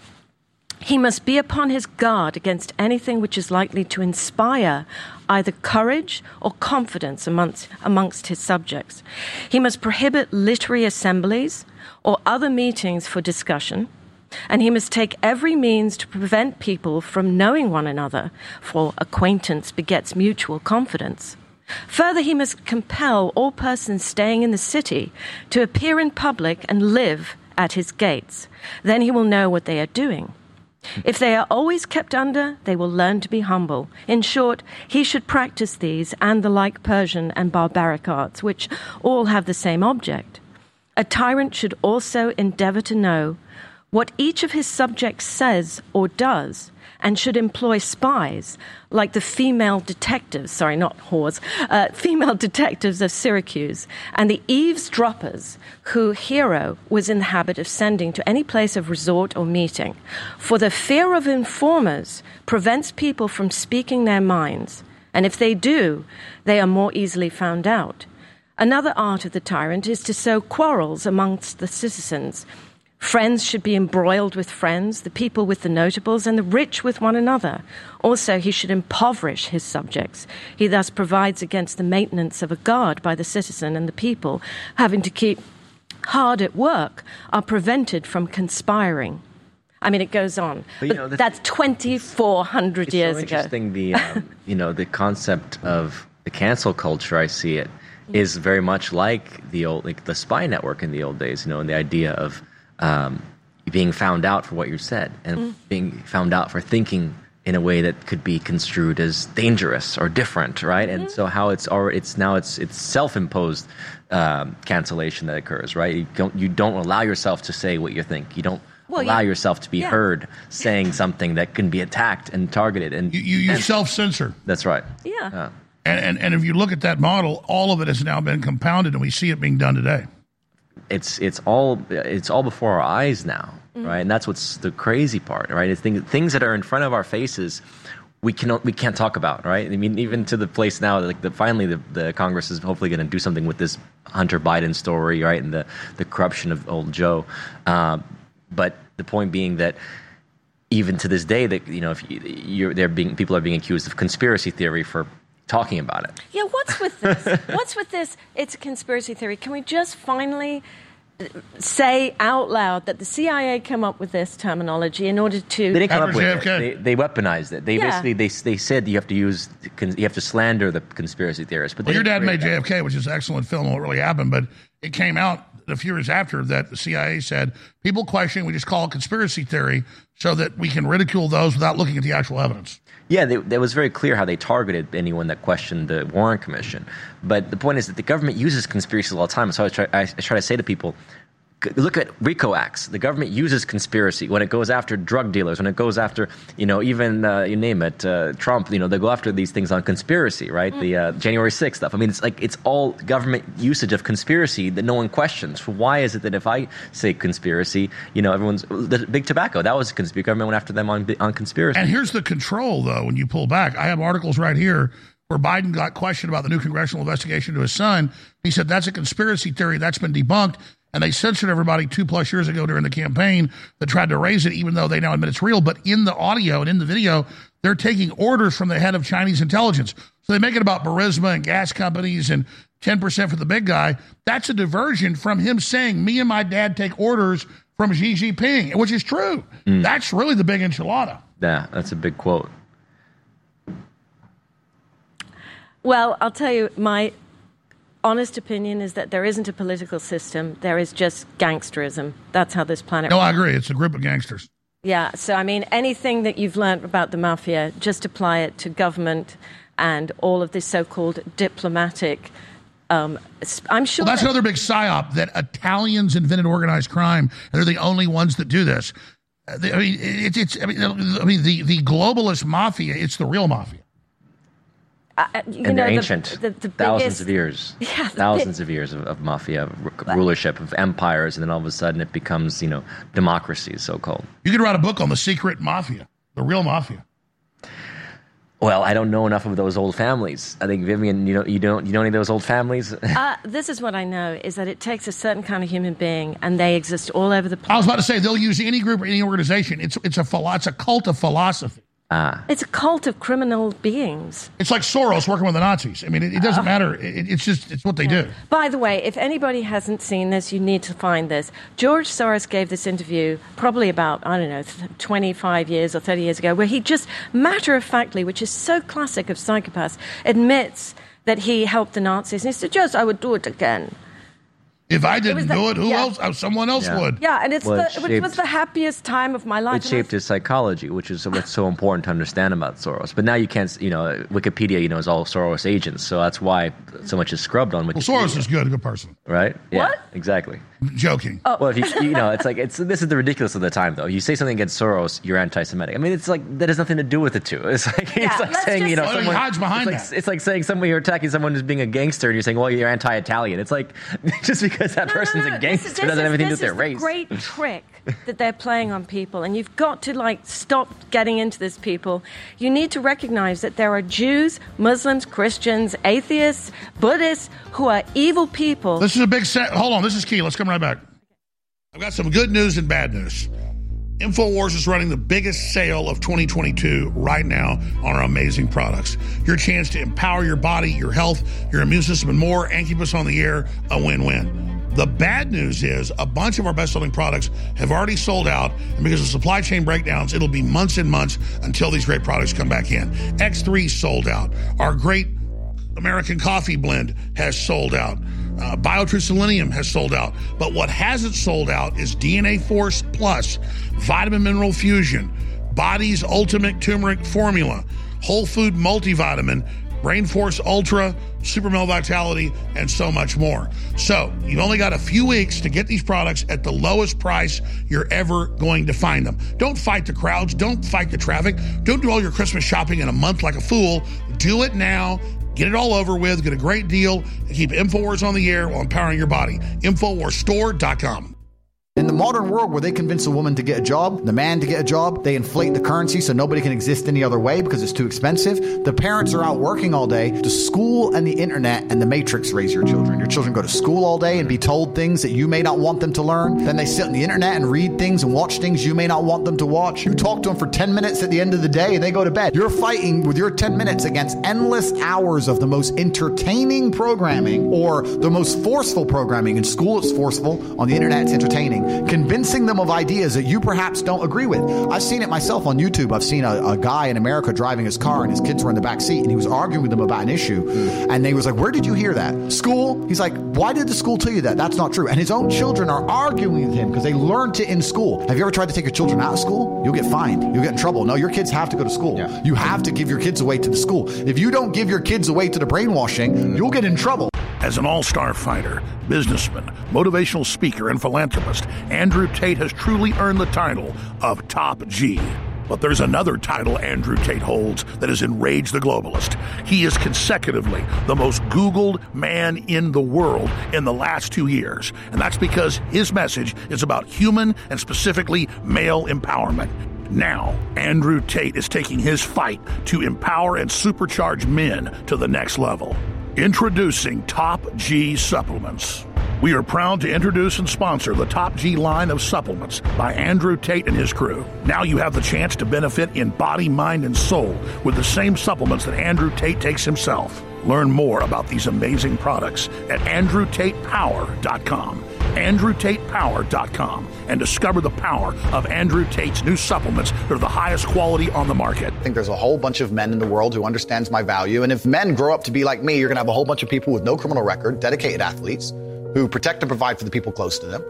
He must be upon his guard against anything which is likely to inspire either courage or confidence amongst, amongst his subjects. He must prohibit literary assemblies or other meetings for discussion, and he must take every means to prevent people from knowing one another, for acquaintance begets mutual confidence. Further, he must compel all persons staying in the city to appear in public and live at his gates. Then he will know what they are doing. If they are always kept under, they will learn to be humble. In short, he should practice these and the like Persian and barbaric arts, which all have the same object. A tyrant should also endeavor to know what each of his subjects says or does, and should employ spies, like the female detectives, sorry, not whores, uh, female detectives of Syracuse, and the eavesdroppers who Hero was in the habit of sending to any place of resort or meeting. For the fear of informers prevents people from speaking their minds, and if they do, they are more easily found out. Another art of the tyrant is to sow quarrels amongst the citizens. Friends should be embroiled with friends, the people with the notables, and the rich with one another. Also, he should impoverish his subjects. He thus provides against the maintenance of a guard by the citizen, and the people, having to keep hard at work, are prevented from conspiring. I mean, it goes on. But, you know, but that's twenty-four hundred years
so
ago.
Interesting. The um, you know the concept of the cancel culture. I see it is very much like the old like the spy network in the old days. You know, and the idea of Um, being found out for what you said and mm. being found out for thinking in a way that could be construed as dangerous or different, right? Mm-hmm. And so how it's already, it's now it's it's self-imposed um, cancellation that occurs, right? You don't you don't allow yourself to say what you think. You don't well, allow you, yourself to be yeah. heard saying something that can be attacked and targeted. And
you, you, you
and,
self-censor.
That's right.
Yeah.
Uh,
and, and and if you look at that model, all of it has now been compounded, and we see it being done today.
It's it's all it's all before our eyes now, mm-hmm. right? And that's what's the crazy part, right? It's things, things that are in front of our faces, we cannot we can't talk about, right? I mean, even to the place now, like the, finally the, the Congress is hopefully going to do something with this Hunter Biden story, right, and the the corruption of old Joe. Um, but the point being that even to this day, that you know, if you, you're they're being people are being accused of conspiracy theory for talking about it.
Yeah, what's with this? What's with this? It's a conspiracy theory. Can we just finally say out loud that the C I A came up with this terminology in order to...
They didn't come up with it. They, they weaponized it. They
Yeah.
basically, they, they said you have to use, you have to slander the conspiracy theorists. But
Well,
they
your dad
didn't
made
create
J F K, which is an excellent film on what really happened, but it came out a few years after that the C I A said, people question, we just call it conspiracy theory so that we can ridicule those without looking at the actual evidence.
Yeah, they, it was very clear how they targeted anyone that questioned the Warren Commission. But the point is that the government uses conspiracies all the time. So I try, I, I try to say to people, look at RICO acts. The government uses conspiracy when it goes after drug dealers, when it goes after, you know, even, uh, you name it, uh, Trump, you know, they go after these things on conspiracy, right? Mm. The uh, January sixth stuff. I mean, it's like, it's all government usage of conspiracy that no one questions. Why is it that if I say conspiracy, you know, everyone's, the big tobacco, that was a conspiracy. Government went after them on, on conspiracy.
And here's the control, though, when you pull back. I have articles right here where Biden got questioned about the new congressional investigation to his son. He said, that's a conspiracy theory. That's been debunked. And they censored everybody two plus years ago during the campaign that tried to raise it, even though they now admit it's real. But in the audio and in the video, they're taking orders from the head of Chinese intelligence. So they make it about Burisma and gas companies and ten percent for the big guy. That's a diversion from him saying, me and my dad take orders from Xi Jinping, which is true. Mm. That's really the big enchilada.
Yeah, that's a big quote.
Well, I'll tell you, my honest opinion is that there isn't a political system. There is just gangsterism. That's how this planet
No,
works.
I agree. It's a group of gangsters.
Yeah, so I mean, anything that you've learned about the mafia, just apply it to government and all of this so-called diplomatic... Um, I'm sure...
Well, that's
that-
another big psyop, that Italians invented organized crime, and they're the only ones that do this. Uh, they, I mean, it, it's... I mean, I mean the, the globalist mafia, it's the real mafia.
Uh, you
and
know,
they're
the-
ancient,
the- the
thousands
biggest-
of years,
Yeah, the
thousands
big-
of years of, of mafia r- rulership, of empires, and then all of a sudden it becomes, you know, democracy, so-called.
You could write a book on the secret mafia, the real mafia.
Well, I don't know enough of those old families. I think, Vivian, you know, you don't, you know any of those old families?
uh, this is what I know, is that it takes a certain kind of human being, and they exist all over the planet.
I was about to say, they'll use any group or any organization. It's it's a philo- it's a cult of philosophy.
Ah.
It's a cult of criminal beings.
It's like Soros working with the Nazis. I mean, it, it doesn't matter. It, it's just, it's what they do.
By the way, if anybody hasn't seen this, you need to find this. George Soros gave this interview probably about, I don't know, twenty-five years or thirty years ago, where he just matter-of-factly, which is so classic of psychopaths, admits that he helped the Nazis. And he said, yes, I would do it again.
If I didn't
was the-
do it, who
yeah.
else? Oh, someone else
Yeah.
would.
Yeah, and it's
Well,
the,
it
it was
shaped-
the happiest time of my life.
It shaped his psychology, which is what's so important to understand about Soros. But now you can't, you know, Wikipedia, you know, is all Soros agents, so that's why so much is scrubbed on Wikipedia.
Well, Soros is good, a good person.
Right? Yeah,
What?
exactly.
Joking.
Oh.
Well, if you, you know, it's like, it's this is the ridiculous of the time, though. You say something against Soros, you're anti-Semitic. I mean, it's like, that has nothing to do with the two. It's like,
Yeah,
it's like
let's
saying,
just
you know,
say-
Well, he
someone,
hides behind
it's like,
that.
it's like saying someone, you're attacking someone who's being a gangster, and you're saying, well, you're anti-Italian. It's like, just because that
No,
person's
no, no,
a
this is-
gangster
this
doesn't
is-
have anything to do
this
with their
is
race.
the great trick that they're playing on people, and you've got to like stop getting into this, people. You need to recognize that there are Jews, Muslims, Christians, atheists, Buddhists who are evil people.
This is a big set. Hold on, this is key. Let's come right back. I've got some good news and bad news. InfoWars is running the biggest sale of twenty twenty-two right now on our amazing products. Your chance to empower your body, your health, your immune system, and more, and keep us on the air, a win-win. The bad news is a bunch of our best-selling products have already sold out, and because of supply chain breakdowns, it'll be months and months until these great products come back in. X three sold out. Our great American coffee blend has sold out. Uh, BioTrue Selenium has sold out. But what hasn't sold out is D N A Force Plus, Vitamin Mineral Fusion, Body's Ultimate Turmeric Formula, Whole Food Multivitamin, Brain Force Ultra, Super Male Vitality, and so much more. So you've only got a few weeks to get these products at the lowest price you're ever going to find them. Don't fight the crowds. Don't fight the traffic. Don't do all your Christmas shopping in a month like a fool. Do it now. Get it all over with. Get a great deal. And keep InfoWars on the air while empowering your body. InfoWars Store dot com.
In the modern world where they convince a woman to get a job, the man to get a job, they inflate the currency so nobody can exist any other way because it's too expensive. The parents are out working all day. The school and the internet and the matrix raise your children. Your children go to school all day and be told things that you may not want them to learn. Then they sit on the internet and read things and watch things you may not want them to watch. You talk to them for ten minutes at the end of the day and they go to bed. You're fighting with your ten minutes against endless hours of the most entertaining programming or the most forceful programming. In school it's forceful, on the internet it's entertaining. Convincing them of ideas that you perhaps don't agree with. I've seen it myself on YouTube. I've seen a, a guy in America driving his car and his kids were in the back seat and he was arguing with them about an issue. And they was like, where did you hear that? School? He's like, why did the school tell you that? That's not true. And his own children are arguing with him because they learned it in school. Have you ever tried to take your children out of school? You'll get fined. You'll get in trouble. No, your kids have to go to school. Yeah. You have to give your kids away to the school. If you don't give your kids away to the brainwashing, you'll get in trouble.
As an all-star fighter, businessman, motivational speaker, and philanthropist, Andrew Tate has truly earned the title of Top G. But there's another title Andrew Tate holds that has enraged the globalist. He is consecutively the most Googled man in the world in the last two years. And that's because his message is about human and specifically male empowerment. Now, Andrew Tate is taking his fight to empower and supercharge men to the next level. Introducing Top G Supplements. We are proud to introduce and sponsor the Top G line of supplements by Andrew Tate and his crew. Now you have the chance to benefit in body, mind, and soul with the same supplements that Andrew Tate takes himself. Learn more about these amazing products at andrew tate power dot com. andrew tate power dot com and discover the power of Andrew Tate's new supplements that are the highest quality on the market.
I think there's a whole bunch of men in the world who understands my value. And if men grow up to be like me, you're going to have a whole bunch of people with no criminal record, dedicated athletes, who protect and provide for the people close to them.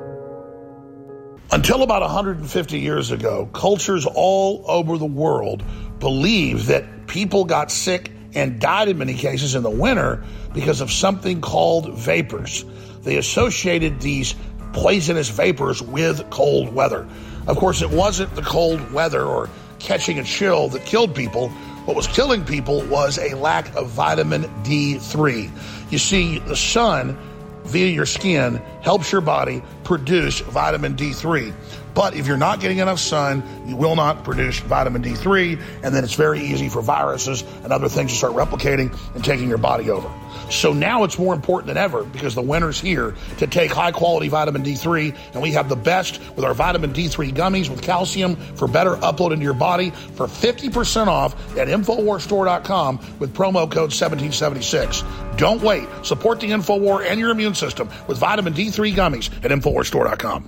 Until about one hundred fifty years ago, cultures all over the world believed that people got sick and died in many cases in the winter because of something called vapors. They associated these poisonous vapors with cold weather. Of course, it wasn't the cold weather or catching a chill that killed people. What was killing people was a lack of vitamin D three. You see, the sun, via your skin, helps your body produce vitamin D three. But if you're not getting enough sun, you will not produce vitamin D three, and then it's very easy for viruses and other things to start replicating and taking your body over. So now it's more important than ever, because the winter's here, to take high-quality vitamin D three, and we have the best with our vitamin D three gummies with calcium for better upload into your body for fifty percent off at infowars store dot com with promo code seventeen seventy-six. Don't wait. Support the InfoWar and your immune system with vitamin D three gummies at infowars store dot com.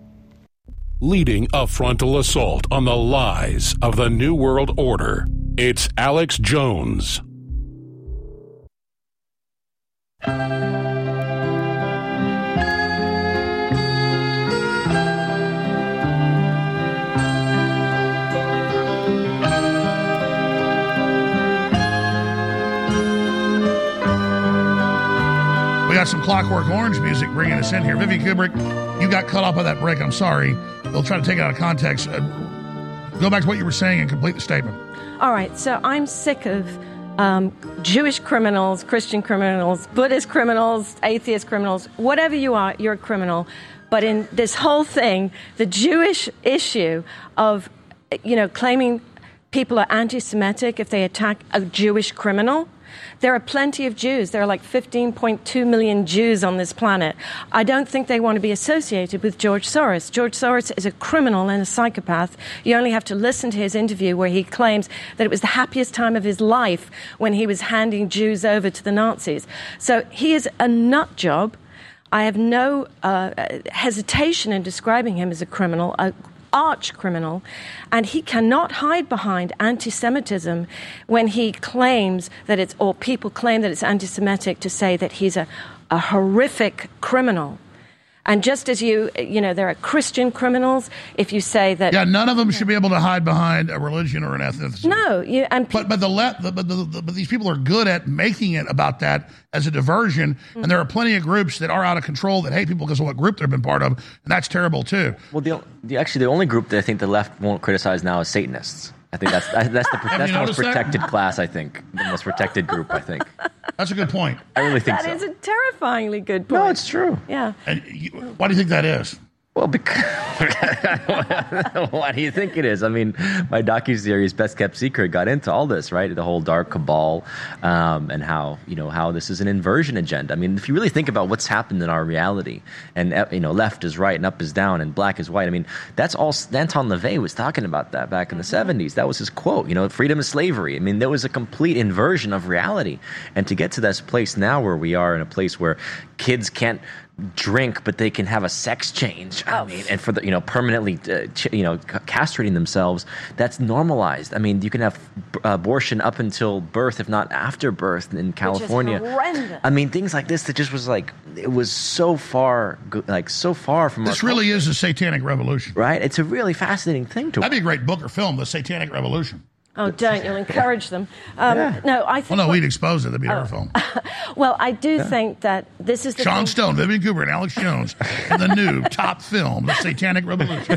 Leading a frontal assault on the lies of the New World Order, it's Alex Jones.
We got some Clockwork Orange music bringing us in here. Vivian Kubrick, you got cut off by that break. I'm sorry. They'll try to take it out of context. Uh, go back to what you were saying and complete the statement.
All right. So I'm sick of um, Jewish criminals, Christian criminals, Buddhist criminals, atheist criminals. Whatever you are, you're a criminal. But in this whole thing, the Jewish issue of, you know, claiming people are anti-Semitic if they attack a Jewish criminal. There are plenty of Jews. There are like fifteen point two million Jews on this planet. I don't think they want to be associated with George Soros. George Soros is a criminal and a psychopath. You only have to listen to his interview where he claims that it was the happiest time of his life when he was handing Jews over to the Nazis. So he is a nut job. I have no uh, hesitation in describing him as a criminal, a arch criminal, and he cannot hide behind anti-Semitism when he claims that it's, or people claim that it's anti-Semitic to say that he's a, a horrific criminal. And just as you, you know, there are Christian criminals, if you say that...
Yeah, none of them should be able to hide behind a religion or an ethnicity.
No, you, and...
Pe- but but, the, le- the, but, the, the, but these people are good at making it about that as a diversion, mm-hmm. and there are plenty of groups that are out of control that hate people because of what group they've been part of, and that's terrible too.
Well, the, the actually the only group that I think the left won't criticize now is Satanists. I think that's that's the that's the most protected that? class. I think the most protected group. I think
that's a good point.
I really think
that
so.
That is a terrifyingly good point.
No, it's true.
Yeah.
And you, why do you think that is?
Well, because why do you think it is? I mean, my docuseries Best Kept Secret got into all this, right? The whole dark cabal, um, and how you know how this is an inversion agenda. I mean, if you really think about what's happened in our reality, and you know, left is right and up is down and black is white. I mean, that's all. Anton LaVey was talking about that back in the seventies. That was his quote. You know, freedom is slavery. I mean, there was a complete inversion of reality, and to get to this place now where we are in a place where kids can't drink, but they can have a sex change. I mean, and for the, you know, permanently, uh, ch- you know, c- castrating themselves, that's normalized. I mean, you can have b- abortion up until birth, if not after birth in California.
Which is horrendous.
I mean, things like this that just was like, it was so far, go- like so far from
This
our
really
culture.
is a satanic revolution.
Right? It's a really fascinating thing to
That'd be a great book or film, The Satanic Revolution.
Oh, don't. You'll encourage them. Um,
Yeah.
No, I think...
Well, no,
what-
we'd expose it. That'd be our film.
Well, I do think that this is the
Sean
thing-
Stone, Vivian Cooper, and Alex Jones in the new top film, The Satanic Revolution.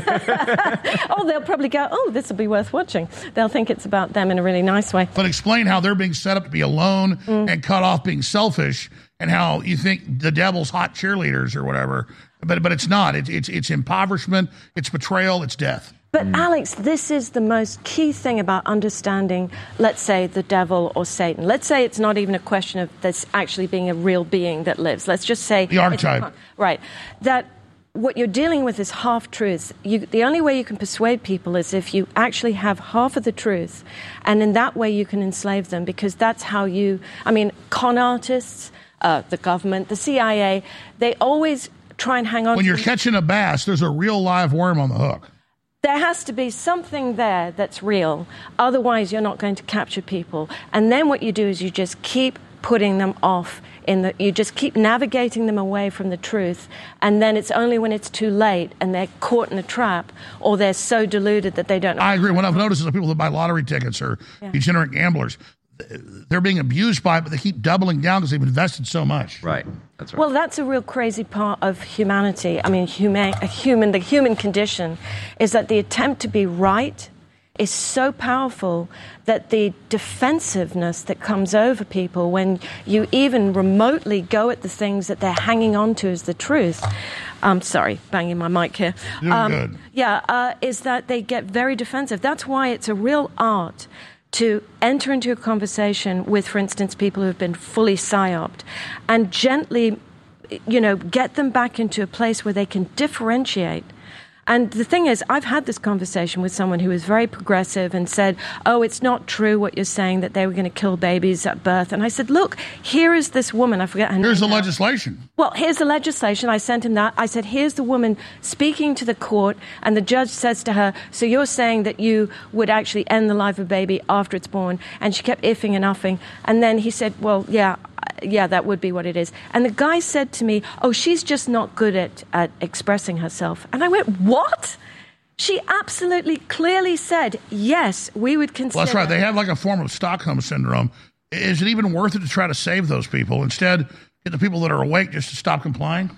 Oh, they'll probably go, oh, this will be worth watching. They'll think it's about them in a really nice way.
But explain how they're being set up to be alone
Mm.
and cut off being selfish, and how you think the devil's hot cheerleaders or whatever. But but it's not. It's it's, it's impoverishment, it's betrayal, it's death.
But Alex, this is the most key thing about understanding, let's say, the devil or Satan. Let's say it's not even a question of this actually being a real being that lives. Let's just say...
The archetype.
it's- Right. That what you're dealing with is half-truths. You, the only way you can persuade people is if you actually have half of the truth, and in that way you can enslave them, because that's how you... I mean, con artists, uh, the government, the C I A, they always try and hang on
When
to...
you're catching a bass, there's a real live worm on the hook.
There has to be something there that's real. Otherwise, you're not going to capture people. And then what you do is you just keep putting them off. In the, you just keep navigating them away from the truth. And then it's only when it's too late and they're caught in a trap, or they're so deluded that they don't know.
I agree. What I've noticed is that people that buy lottery tickets or
Yeah.
degenerate gamblers, they're being abused by it, but they keep doubling down because they've invested so much.
Right. That's right.
Well, that's a real crazy part of humanity. I mean, human, a human, the human condition is that the attempt to be right is so powerful that the defensiveness that comes over people when you even remotely go at the things that they're hanging on to as the truth. I'm sorry, banging my mic here.
Doing good.
Yeah, uh, is that they get very defensive. That's why it's a real art to enter into a conversation with, for instance, people who have been fully psyoped and gently, you know, get them back into a place where they can differentiate. And the thing is, I've had this conversation with someone who was very progressive and said, oh, it's not true what you're saying, that they were going to kill babies at birth. And I said, look, here is this woman. I forget her name.
Here's the
now.
legislation.
Well, here's the legislation. I sent him that. I said, here's the woman speaking to the court, and the judge says to her, so you're saying that you would actually end the life of a baby after it's born? And she kept iffing and uffing. And then he said, well, yeah, yeah, that would be what it is. And the guy said to me, oh, she's just not good at, at expressing herself. And I went, what? She absolutely clearly said, yes, we would consider...
Well, that's right. They have like a form of Stockholm syndrome. Is it even worth it to try to save those people? Instead, get the people that are awake just to stop complying?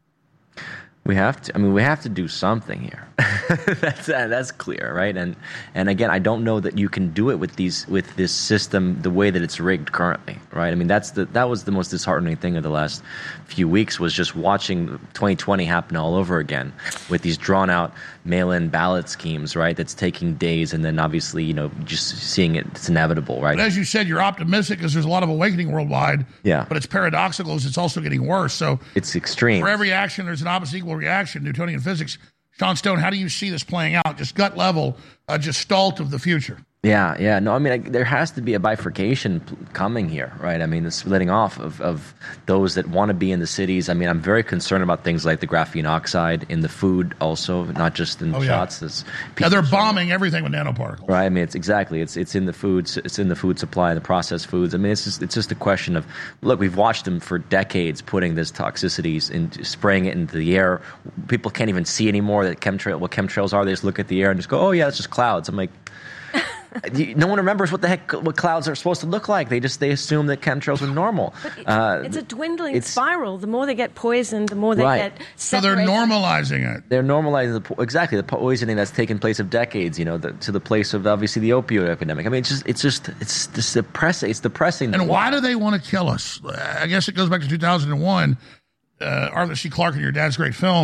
We have to. I mean, we have to do something here. that's uh, that's clear, right? And and again, I don't know that you can do it with these with this system the way that it's rigged currently, right? I mean, that's the that was the most disheartening thing of the last few weeks was just watching twenty twenty happen all over again with these drawn out mail-in ballot schemes, right? That's taking days, and then obviously, you know, just seeing it, it's inevitable, right?
But as you said, you're optimistic because there's a lot of awakening worldwide.
Yeah.
But it's paradoxical as it's also getting worse. So
it's extreme.
For every action, there's an opposite equal reaction. Newtonian physics. Sean Stone, how do you see this playing out? Just gut level, a gestalt of the future.
Yeah, yeah. No, I mean, like, there has to be a bifurcation p- coming here, right? I mean, the splitting off of, of those that want to be in the cities. I mean, I'm very concerned about things like the graphene oxide in the food also, not just in
Oh, yeah.
shots. It's
Yeah, they're bombing everything with nanoparticles.
Right. I mean, it's exactly. It's it's in the foods. It's in the food supply, the processed foods. I mean, it's just it's just a question of look. We've watched them for decades putting this toxicities and spraying it into the air. People can't even see anymore that chemtrail what chemtrails are. They just look at the air and just go, oh yeah, it's just clouds. I'm like. No one remembers what the heck what clouds are supposed to look like. They just they assume that chemtrails are normal.
But
Uh,
it's a dwindling
it's-
spiral. The more they get poisoned, the more they
Right.
get
So they're
separated.
normalizing it.
They're normalizing the po- exactly the poisoning that's taken place of decades. You know, the, to the place of obviously the opioid epidemic. I mean, it's just it's just it's just depressing. It's depressing.
And why do they want to kill us? I guess it goes back to two thousand one. Uh, Arthur C. Clarke in your dad's great film.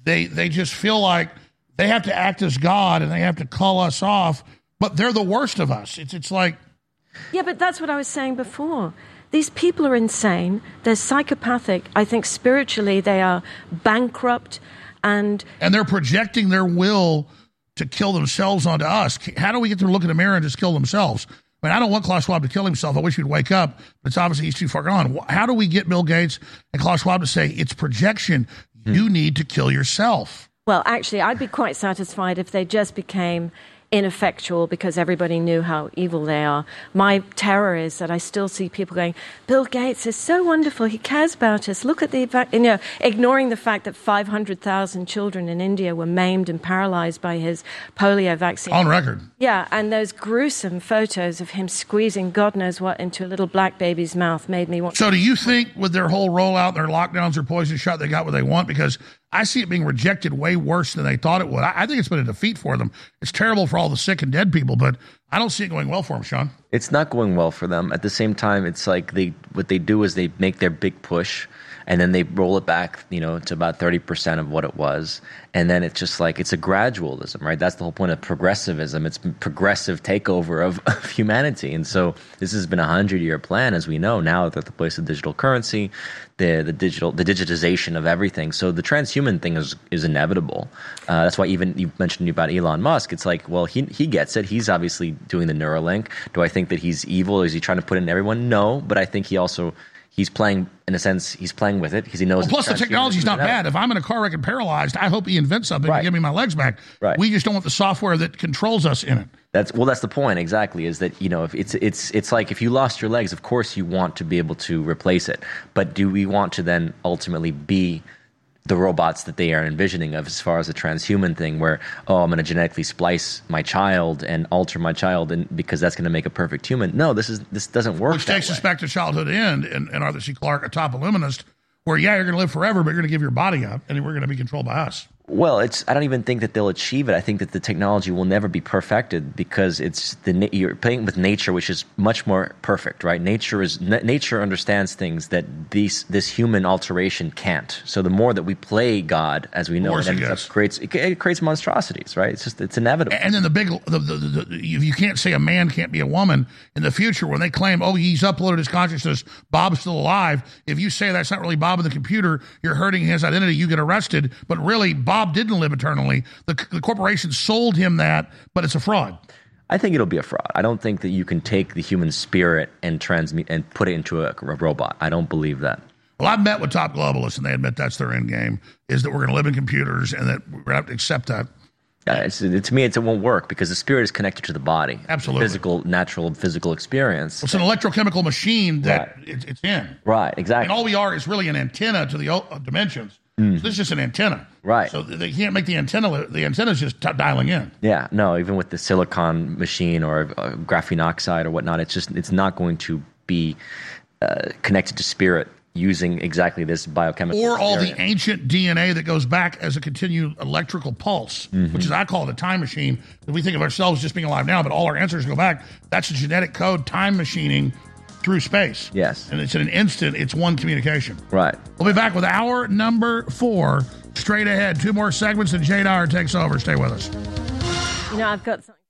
they they just feel like they have to act as God and they have to call us off, but they're the worst of us. It's it's like...
Yeah, but that's what I was saying before. These people are insane. They're psychopathic. I think spiritually they are bankrupt and...
And they're projecting their will to kill themselves onto us. How do we get them to look in the mirror and just kill themselves? I mean, I don't want Klaus Schwab to kill himself. I wish he'd wake up, but it's obviously he's too far gone. How do we get Bill Gates and Klaus Schwab to say, it's projection, you need to kill yourself?
Well, actually, I'd be quite satisfied if they just became ineffectual because everybody knew how evil they are. My terror is that I still see people going, Bill Gates is so wonderful, he cares about us. Look at the, you know, ignoring the fact that five hundred thousand children in India were maimed and paralyzed by his polio vaccine.
On record.
Yeah, and those gruesome photos of him squeezing God knows what into a little black baby's mouth made me want
So do you think with their whole rollout, their lockdowns, their poison shot, they got what they want? Because I see it being rejected way worse than they thought it would. I, I think it's been a defeat for them. It's terrible for all the sick and dead people, but I don't see it going well for them, Sean.
It's not going well for them. At the same time, it's like they what they do is they make their big push, and then they roll it back, you know, to about thirty percent of what it was. And then it's just like, it's a gradualism, right? That's the whole point of progressivism. It's progressive takeover of, of humanity. And so this has been a hundred-year plan, as we know, now that the place of digital currency, the the digital, the digitization of everything. So the transhuman thing is is inevitable. Uh, that's why even you mentioned about Elon Musk. It's like, well, he he gets it. He's obviously doing the Neuralink. Do I think that he's evil? Is he trying to put it in everyone? No, but I think he also... He's playing, in a sense, he's playing with it because he knows...
Well, plus, the technology's not bad. If I'm in a car wreck and paralyzed, I hope he invents something
right.
to give me my legs back.
Right.
We just don't want the software that controls us in it.
That's well, that's the point, exactly, is that, you know, if it's it's it's like if you lost your legs, of course you want to be able to replace it. But do we want to then ultimately be the robots that they are envisioning of as far as the transhuman thing where, oh, I'm going to genetically splice my child and alter my child and because that's going to make a perfect human? No, this is this doesn't work.
Which takes
way.
us back to childhood end and, and Arthur C. Clarke, a top illuminist, where, yeah, you're going to live forever, but you're going to give your body up and we're going to be controlled by us.
Well, it's. I don't even think that they'll achieve it. I think that the technology will never be perfected because it's the you're playing with nature, which is much more perfect, right? Nature is nature understands things that these this human alteration can't. So the more that we play God, as we know, it ends up creates it, it creates monstrosities, right? It's just it's inevitable.
And then the big, the, the, the, the, you can't say a man can't be a woman in the future when they claim, oh, he's uploaded his consciousness, Bob's still alive. If you say that's not really Bob in the computer, you're hurting his identity. You get arrested, but really Bob Bob didn't live eternally. The, the corporation sold him that, but it's a fraud.
I think it'll be a fraud. I don't think that you can take the human spirit and transmit and put it into a, a robot. I don't believe that.
Well, I've met with top globalists, and they admit that's their end game, is that we're going to live in computers and that we're going to have to accept that.
Yeah, it's, it, to me, it's, it won't work because the spirit is connected to the body.
Absolutely.
Physical, natural, physical experience.
It's an electrochemical machine that
right.
it, it's in.
Right, exactly.
And all we are is really an antenna to the uh, dimensions.
Mm.
So this is just an antenna.
Right.
So they can't make the antenna. The antenna's just t- dialing in.
Yeah, no, even with the silicon machine or uh, graphene oxide or whatnot, it's just it's not going to be uh, connected to spirit using exactly this biochemical
or all
experience.
the ancient D N A that goes back as a continued electrical pulse,
mm-hmm.
which is, I call it a time machine. We think of ourselves just being alive now, but all our ancestors go back. That's a genetic code, time machining through space.
Yes.
And it's in an instant, it's one communication.
Right.
We'll be back with hour number four, straight ahead. Two more segments, and Jade Hour takes over. Stay with us.
You know, I've got something.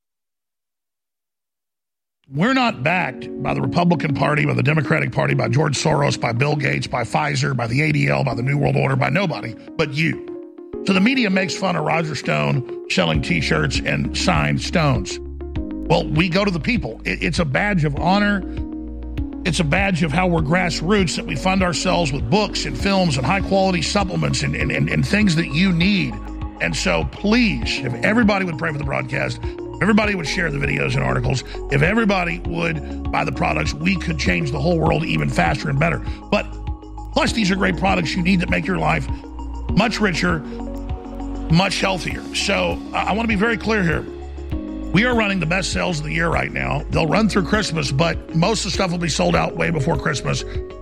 We're not backed by the Republican Party, by the Democratic Party, by George Soros, by Bill Gates, by Pfizer, by the A D L, by the New World Order, by nobody but you. So the media makes fun of Roger Stone selling T-shirts and signed stones. Well, we go to the people. It's a badge of honor. It's a badge of how we're grassroots, that we fund ourselves with books and films and high-quality supplements and, and, and, and things that you need. And so please, if everybody would pray for the broadcast, if everybody would share the videos and articles, if everybody would buy the products, we could change the whole world even faster and better. But plus, these are great products you need that make your life much richer, much healthier. So I, I want to be very clear here. We are running the best sales of the year right now. They'll run through Christmas, but most of the stuff will be sold out way before Christmas.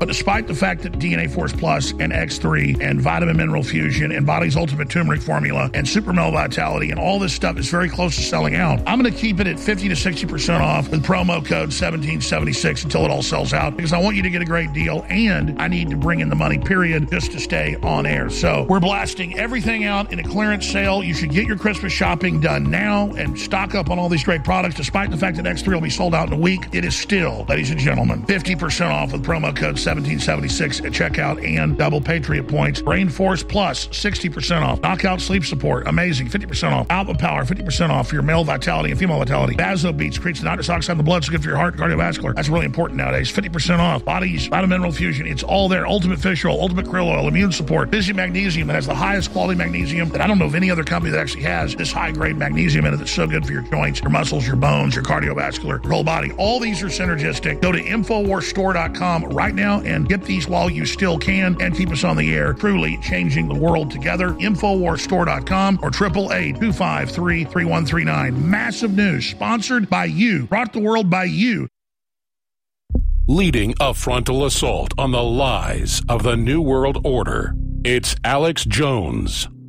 But despite the fact that D N A Force Plus and X three and Vitamin Mineral Fusion and Body's Ultimate Turmeric Formula and Super Male Vitality and all this stuff is very close to selling out, I'm going to keep it at fifty to sixty percent off with promo code seventeen seventy-six until it all sells out, because I want you to get a great deal, and I need to bring in the money, period, just to stay on air. So we're blasting everything out in a clearance sale. You should get your Christmas shopping done now and stock up on all these great products. Despite the fact that X three will be sold out in a week, it is still, ladies and gentlemen, fifty percent off with promo code seventeen seventy-six at checkout and double Patriot points. Brain Force Plus, sixty percent off. Knockout Sleep Support, amazing, fifty percent off. Alpha Power, fifty percent off for your male vitality and female vitality. Vaso Beats creates nitrous oxide in the blood, so good for your heart and cardiovascular. That's really important nowadays. fifty percent off. Body's Vitamin Mineral Fusion, it's all there. Ultimate Fish Oil, Ultimate Krill Oil, Immune Support. Visium Magnesium, that has the highest quality magnesium that I don't know of any other company that actually has this high-grade magnesium in it that's so good for your joints, your muscles, your bones, your cardiovascular, your whole body. All these are synergistic. Go to Infowars Store dot com right now and get these while you still can and keep us on the air, truly changing the world together. Infowars Store dot com or triple eight two five three three one three nine. Massive news, sponsored by you, brought to the world by you.
Leading a frontal assault on the lies of the New World Order, it's Alex Jones.